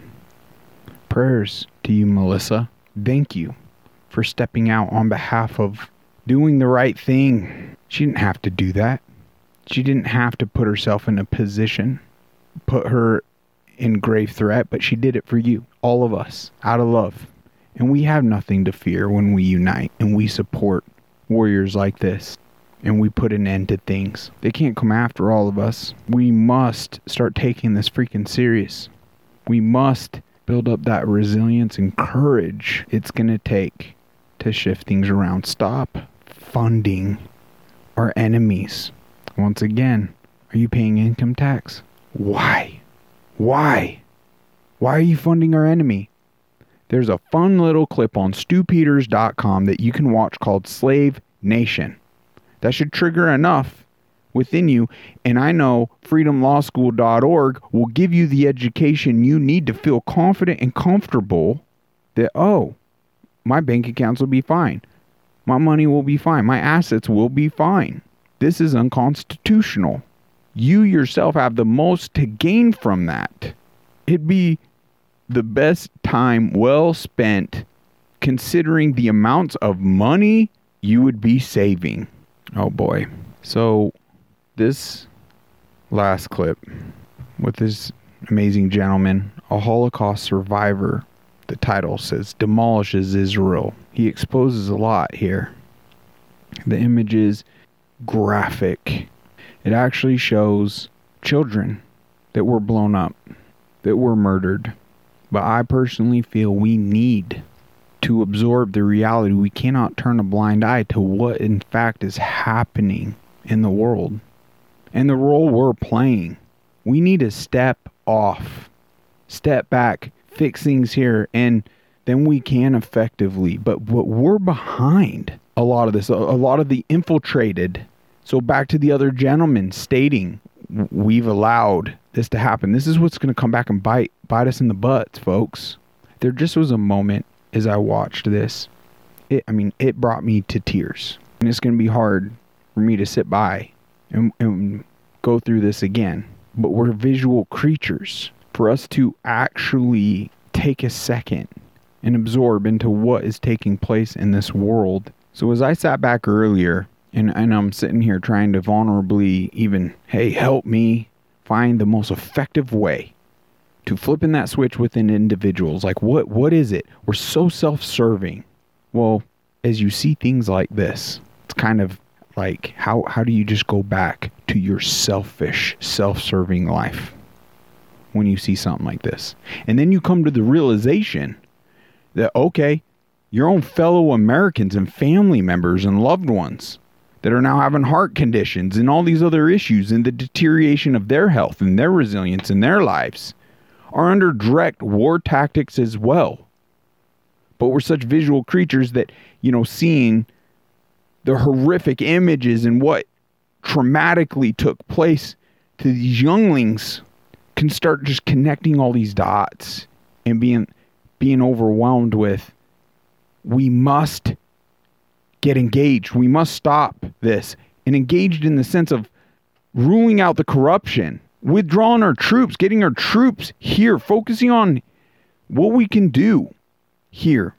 Prayers to you, Melissa. Thank you for stepping out on behalf of doing the right thing. She didn't have to do that. She didn't have to put herself in a position, put her in grave threat, but she did it for you, all of us, out of love. And we have nothing to fear when we unite and we support warriors like this. And we put an end to things. They can't come after all of us. We must start taking this freaking serious. We must build up that resilience and courage it's going to take to shift things around. Stop funding our enemies. Once again, are you paying income tax? Why? Why? Why are you funding our enemy? There's a fun little clip on stu peters dot com that you can watch called Slave Nation. That should trigger enough within you. And I know freedom law school dot org will give you the education you need to feel confident and comfortable that, oh, my bank accounts will be fine. My money will be fine. My assets will be fine. This is unconstitutional. You yourself have the most to gain from that. It'd be the best time well spent considering the amounts of money you would be saving. Oh boy. So this last clip with this amazing gentleman, a Holocaust survivor, the title says demolishes Israel. He exposes a lot here. The image is graphic. It actually shows children that were blown up, that were murdered. But I personally feel we need to absorb the reality. We cannot turn a blind eye to what in fact is happening in the world and the role we're playing. We need to step off, step back, fix things here, and then we can effectively. But what we're behind a lot of this, a lot of the infiltrated. So back to the other gentleman stating we've allowed this to happen. This is what's going to come back and bite bite us in the butts, folks. There just was a moment as I watched this, it, I mean, it brought me to tears. And it's going to be hard for me to sit by and, and go through this again. But we're visual creatures. for us to actually take a second and absorb into what is taking place in this world. So as I sat back earlier, and, and I'm sitting here trying to vulnerably even, hey, help me find the most effective way to flipping that switch within individuals. Like, what what is it? We're so self-serving. Well, as you see things like this, it's kind of like, how, how do you just go back to your selfish, self-serving life when you see something like this? And then you come to the realization that, okay, your own fellow Americans and family members and loved ones that are now having heart conditions and all these other issues and the deterioration of their health and their resilience in their lives are under direct war tactics as well. But we're such visual creatures that, you know, seeing the horrific images and what traumatically took place to these younglings can start just connecting all these dots and being being overwhelmed with, we must get engaged. We must stop this. And engaged in the sense of ruling out the corruption, withdrawing our troops, getting our troops here, focusing on what we can do here.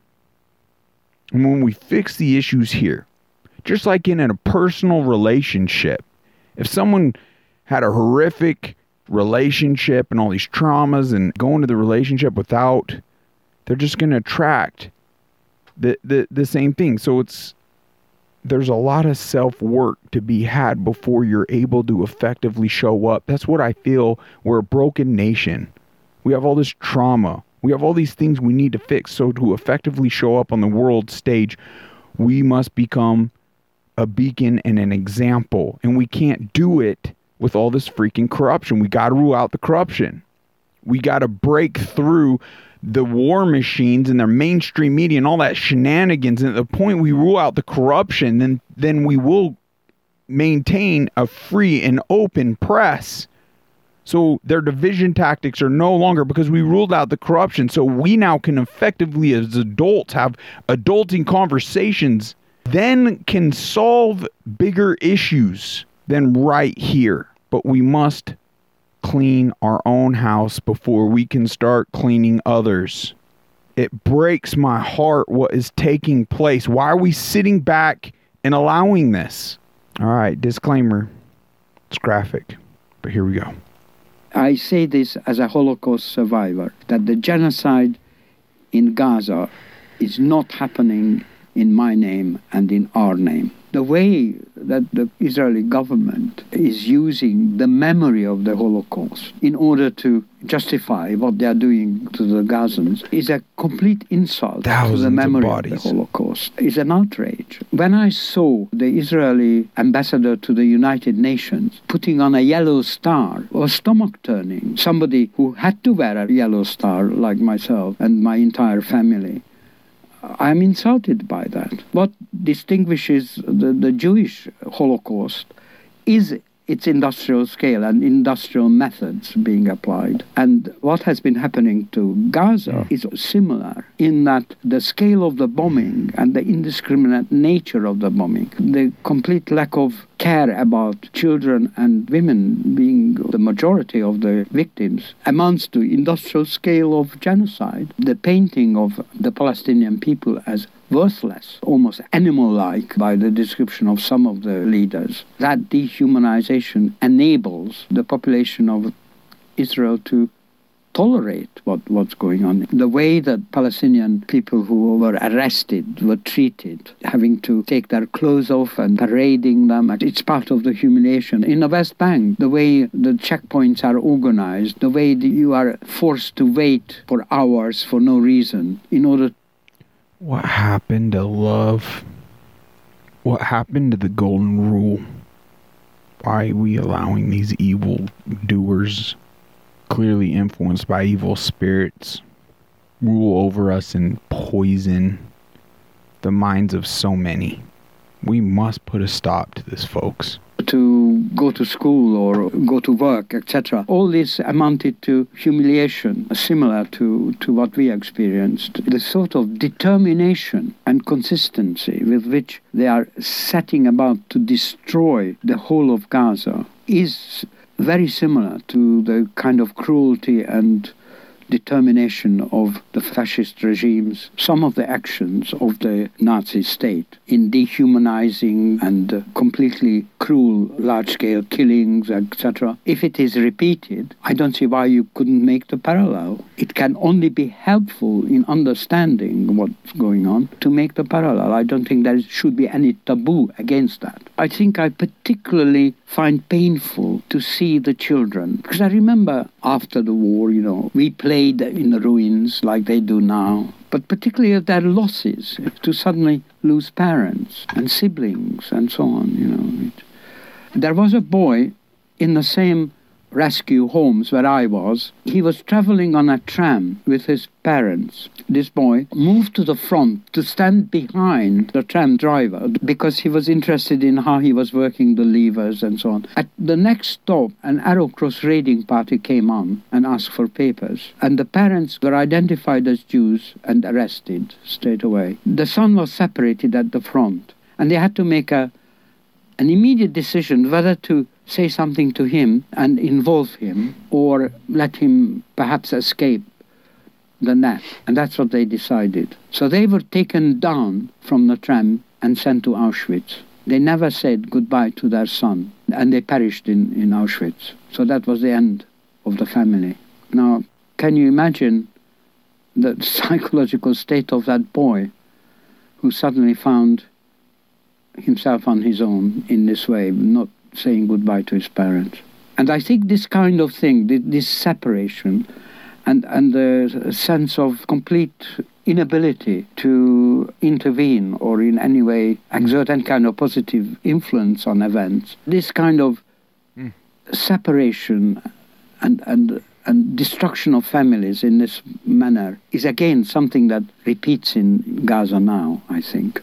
And when we fix the issues here, just like in a personal relationship, if someone had a horrific relationship and all these traumas and go into the relationship without, they're just going to attract the, the, the same thing. So it's, there's a lot of self-work to be had before you're able to effectively show up. That's what I feel. We're a broken nation. We have all this trauma. We have all these things we need to fix. So to effectively show up on the world stage, we must become a beacon and an example. And we can't do it with all this freaking corruption. We got to rule out the corruption. We got to break through the war machines and their mainstream media and all that shenanigans. And at the point we rule out the corruption, then then we will maintain a free and open press. So their division tactics are no longer, because we ruled out the corruption. So we now can effectively, as adults, have adulting conversations, then can solve bigger issues than right here. But we must clean our own house before we can start cleaning others. It breaks my heart what is taking place. Why are we sitting back and allowing this? All right, disclaimer. It's graphic, but here we go. I say this as a Holocaust survivor, that the genocide in Gaza is not happening in my name and in our name. The way that the Israeli government is using the memory of the Holocaust in order to justify what they are doing to the Gazans is a complete insult Thousands to the memory of, of the Holocaust. It's an outrage. When I saw the Israeli ambassador to the United Nations putting on a yellow star, it was stomach-turning. Somebody who had to wear a yellow star, like myself and my entire family, I'm insulted by that. What distinguishes the, the Jewish Holocaust is its industrial scale and industrial methods being applied. And what has been happening to Gaza is similar in that the scale of the bombing and the indiscriminate nature of the bombing, the complete lack of care about children and women being the majority of the victims, amounts to industrial scale of genocide. The painting of the Palestinian people as worthless, almost animal-like by the description of some of the leaders. That dehumanization enables the population of Israel to tolerate what, what's going on. The way that Palestinian people who were arrested were treated, having to take their clothes off and parading them, it's part of the humiliation. In the West Bank, the way the checkpoints are organized, the way that you are forced to wait for hours for no reason in order. What happened to love? What happened to the golden rule? Why are we allowing these evil doers, clearly influenced by evil spirits, rule over us and poison the minds of so many? We must put a stop to this, folks. To go to school or go to work, et cetera. All this amounted to humiliation, similar to, to what we experienced. The sort of determination and consistency with which they are setting about to destroy the whole of Gaza is very similar to the kind of cruelty and determination of the fascist regimes, some of the actions of the Nazi state in dehumanizing and uh, completely cruel large-scale killings, et cetera. If it is repeated, I don't see why you couldn't make the parallel. It can only be helpful in understanding what's going on to make the parallel. I don't think there should be any taboo against that. I think I particularly find painful to see the children, because I remember after the war, you know, we played in the ruins like they do now, but particularly of their losses, to suddenly lose parents and siblings and so on, you know. It, there was a boy in the same rescue homes where I was. He was traveling on a tram with his parents. This boy moved to the front to stand behind the tram driver because he was interested in how he was working the levers and so on. At the next stop, an Arrow Cross raiding party came on and asked for papers, and the parents were identified as Jews and arrested straight away. The son was separated at the front, and they had to make a an immediate decision whether to say something to him and involve him or let him perhaps escape the net. And that's what they decided. So they were taken down from the tram and sent to Auschwitz. They never said goodbye to their son, and they perished in, in Auschwitz. So that was the end of the family. Now, can you imagine the psychological state of that boy who suddenly found himself on his own in this way, not saying goodbye to his parents? And I think this kind of thing, this separation and, and the sense of complete inability to intervene or in any way exert any kind of positive influence on events, this kind of mm. separation and, and, and destruction of families in this manner is again something that repeats in Gaza now, I think.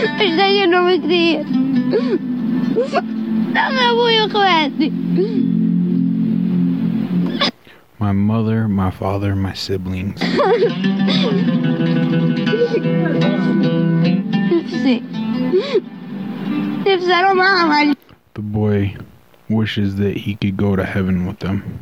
My mother, my father, my siblings. The boy wishes that he could go to heaven with them.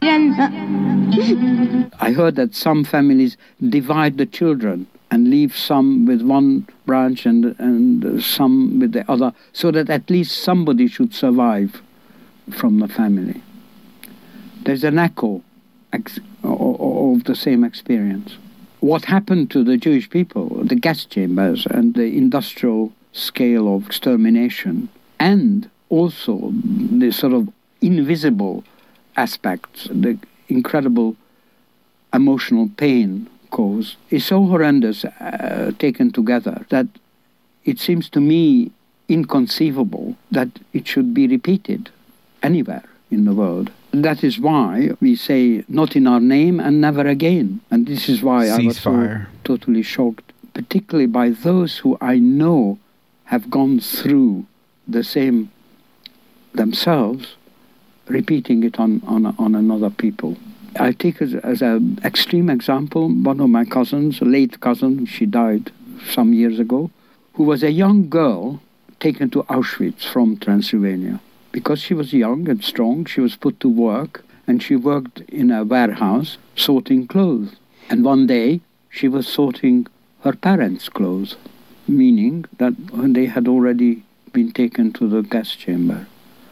I heard that some families divide the children and leave some with one branch and, and some with the other, so that at least somebody should survive from the family. There's an echo ex- of the same experience. What happened to the Jewish people, the gas chambers and the industrial scale of extermination, and also the sort of invisible aspects, the incredible emotional pain cause, is so horrendous uh, taken together that it seems to me inconceivable that it should be repeated anywhere in the world. That is why we say not in our name and never again. And this is why Ceasefire. I was so totally shocked, particularly by those who I know have gone through the same themselves, repeating it on, on, on another people. I take as, as an extreme example one of my cousins, a late cousin, she died some years ago, who was a young girl taken to Auschwitz from Transylvania. Because she was young and strong, she was put to work, and she worked in a warehouse sorting clothes. And one day, she was sorting her parents' clothes, meaning that they had already been taken to the gas chamber.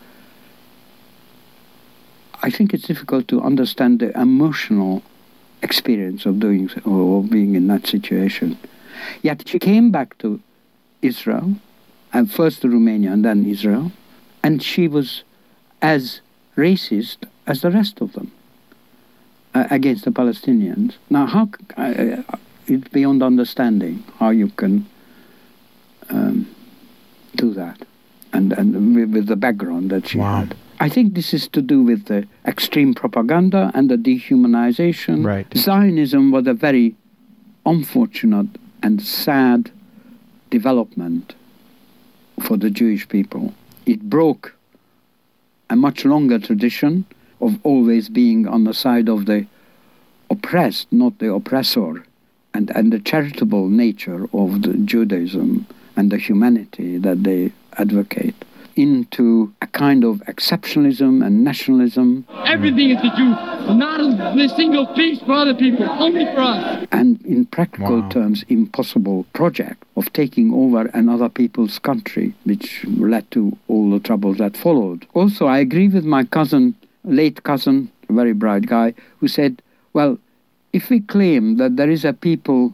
I think it's difficult to understand the emotional experience of doing or being in that situation. Yet she came back to Israel, and first to Romania and then Israel, and she was as racist as the rest of them uh, against the Palestinians. Now, how uh, it's beyond understanding how you can um, do that, and and with, with the background that she wow. had. I think this is to do with the extreme propaganda and the dehumanization. Right. Zionism was a very unfortunate and sad development for the Jewish people. It broke a much longer tradition of always being on the side of the oppressed, not the oppressor, and, and the charitable nature of the Judaism and the humanity that they advocate. into a kind of exceptionalism and nationalism. Everything is the Jews, not a single piece for other people, only for us. And in practical wow. terms, impossible project of taking over another people's country, which led to all the troubles that followed. Also, I agree with my cousin, late cousin, a very bright guy, who said, well, if we claim that there is a people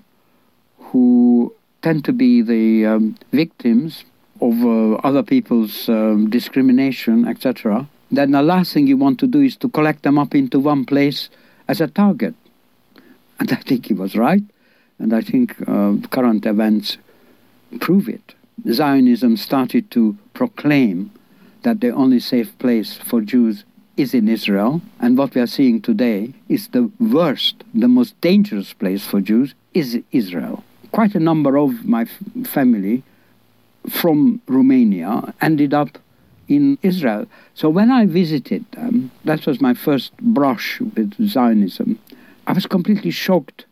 who tend to be the um, victims of uh, other people's um, discrimination, et cetera, then the last thing you want to do is to collect them up into one place as a target. And I think he was right, and I think uh, current events prove it. Zionism started to proclaim that the only safe place for Jews is in Israel, and what we are seeing today is the worst, the most dangerous place for Jews is Israel. Quite a number of my f- family from Romania ended up in Israel. So when I visited them, that was my first brush with Zionism, I was completely shocked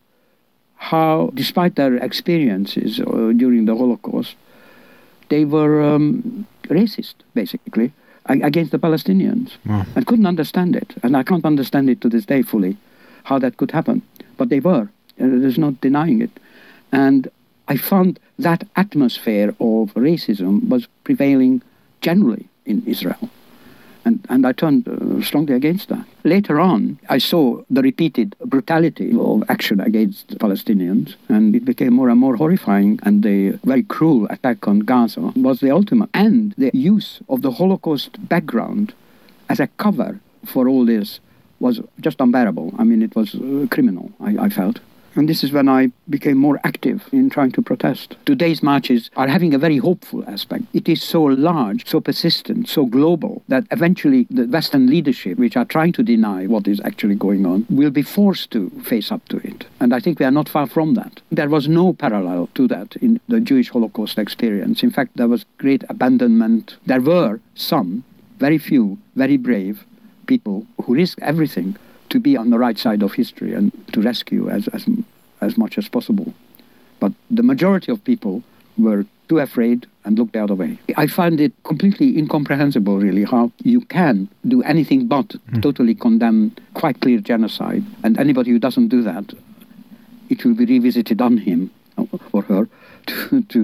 how, despite their experiences uh, during the Holocaust, they were um, racist, basically, against the Palestinians. Wow. I couldn't understand it, and I can't understand it to this day fully, how that could happen. But they were. There's no denying it. And I found that atmosphere of racism was prevailing generally in Israel. And, and I turned uh, strongly against that. Later on, I saw the repeated brutality of action against Palestinians, and it became more and more horrifying, and the very cruel attack on Gaza was the ultimate. And the use of the Holocaust background as a cover for all this was just unbearable. I mean, it was uh, criminal, I, I felt. And this is when I became more active in trying to protest. Today's marches are having a very hopeful aspect. It is so large, so persistent, so global, that eventually the Western leadership, which are trying to deny what is actually going on, will be forced to face up to it. And I think we are not far from that. There was no parallel to that in the Jewish Holocaust experience. In fact, there was great abandonment. There were some, very few, very brave people who risked everything to be on the right side of history and to rescue as, as as much as possible. But the majority of people were too afraid and looked the other way. I find it completely incomprehensible, really, how you can do anything but mm. totally condemn quite clear genocide. And anybody who doesn't do that, it will be revisited on him or her to, to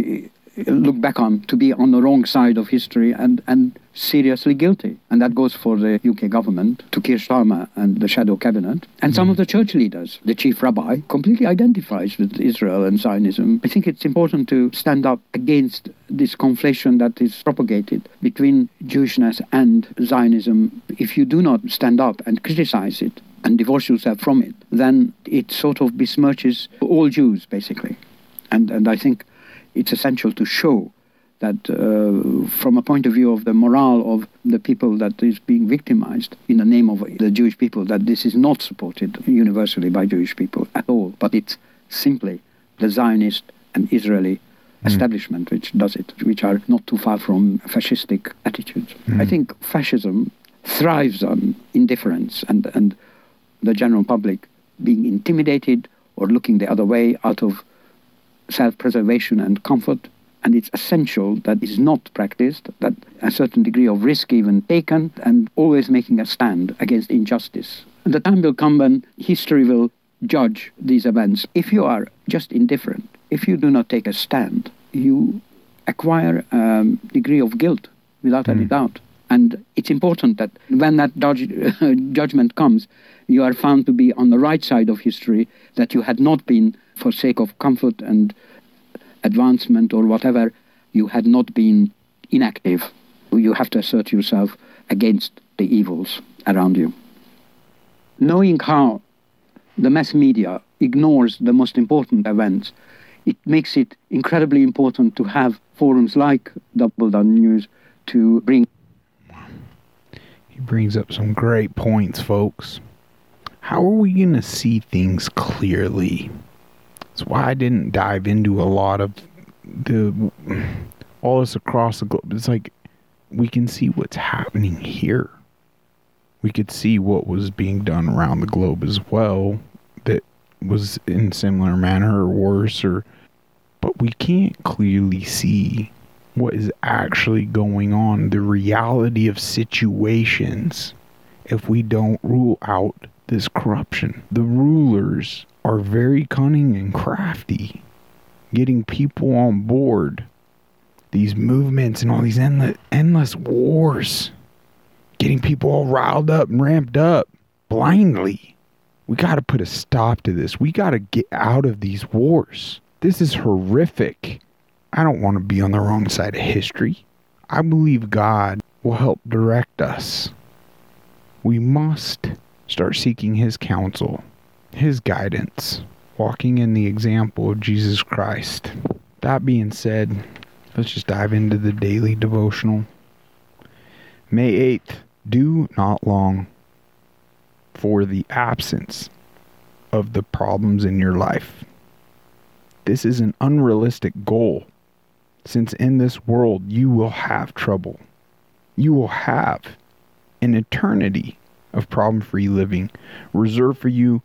look back on, to be on the wrong side of history and, and seriously guilty. And that goes for the U K government, to Keir Starmer and the shadow cabinet, and some mm. of the church leaders. The chief rabbi completely identifies with Israel and Zionism. I think it's important to stand up against this conflation that is propagated between Jewishness and Zionism. If you do not stand up and criticize it and divorce yourself from it, then it sort of besmirches all Jews, basically. And, and I think it's essential to show that uh, from a point of view of the morale of the people that is being victimized in the name of the Jewish people, that this is not supported universally by Jewish people at all, but it's simply the Zionist and Israeli mm. establishment which does it, which are not too far from fascistic attitudes. Mm. I think fascism thrives on indifference and, and the general public being intimidated or looking the other way out of self-preservation and comfort, and it's essential that is not practiced, that a certain degree of risk even taken, and always making a stand against injustice. And the time will come when history will judge these events. If you are just indifferent, if you do not take a stand, you acquire a degree of guilt without mm. any doubt. And it's important that when that judge, uh, judgment comes, you are found to be on the right side of history, that you had not been, for sake of comfort and advancement or whatever, you had not been inactive. You have to assert yourself against the evils around you. Knowing how the mass media ignores the most important events, it makes it incredibly important to have forums like Double Down News to bring... He brings up some great points, folks. How are we going to see things clearly? That's why I didn't dive into a lot of the all this across the globe. It's like we can see what's happening here. We could see what was being done around the globe as well that was in similar manner or worse, or but we can't clearly see what is actually going on, the reality of situations, if we don't rule out this corruption. The rulers are very cunning and crafty, getting people on board. These movements and all these endless, endless wars, getting people all riled up and ramped up blindly. We got to put a stop to this. We got to get out of these wars. This is horrific. I don't want to be on the wrong side of history. I believe God will help direct us. We must start seeking His counsel, His guidance, walking in the example of Jesus Christ. That being said, let's just dive into the daily devotional. May eighth, do not long for the absence of the problems in your life. This is an unrealistic goal, since in this world you will have trouble. You will have an eternity of problem-free living reserved for you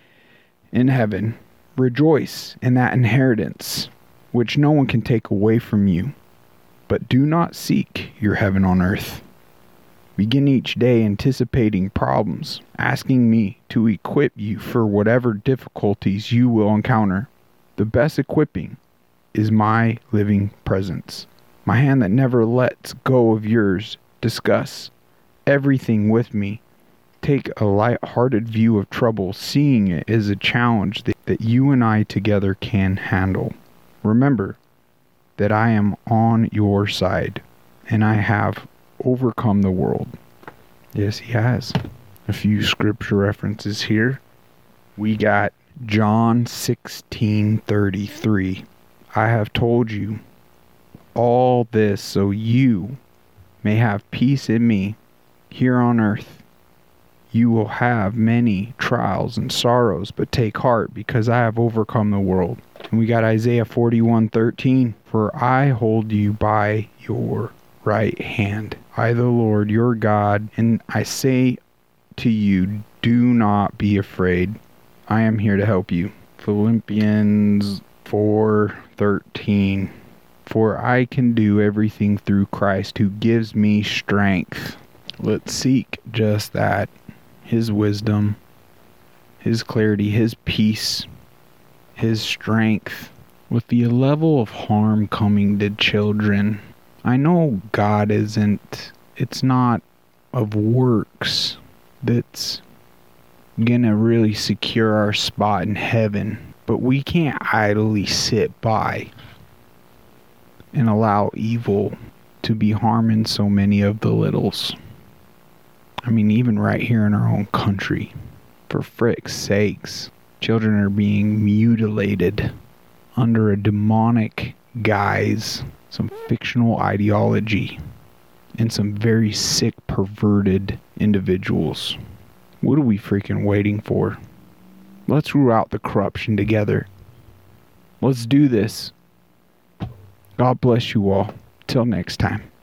in heaven. Rejoice in that inheritance, which no one can take away from you. But do not seek your heaven on earth. Begin each day anticipating problems, asking me to equip you for whatever difficulties you will encounter. The best equipping is my living presence, my hand that never lets go of yours. Discuss everything with me. Take a light-hearted view of trouble, seeing it as a challenge that, that you and I together can handle. Remember that I am on your side, and I have overcome the world. Yes, He has. A few scripture references here. We got John sixteen thirty-three. I have told you all this so you may have peace in me. Here on earth you will have many trials and sorrows, but take heart, because I have overcome the world. And we got Isaiah forty-one thirteen. For I hold you by your right hand, I the Lord your God, and I say to you, do not be afraid. I am here to help you. Philippians four thirteen. For I can do everything through Christ who gives me strength. Let's seek just that. His wisdom, His clarity, His peace, His strength. With the level of harm coming to children, I know God isn't, it's not of works that's gonna really secure our spot in heaven, but we can't idly sit by and allow evil to be harming so many of the littles. I mean, even right here in our own country, for frick's sakes, children are being mutilated under a demonic guise, some fictional ideology, and some very sick, perverted individuals. What are we freaking waiting for? Let's root out the corruption together. Let's do this. God bless you all. Till next time.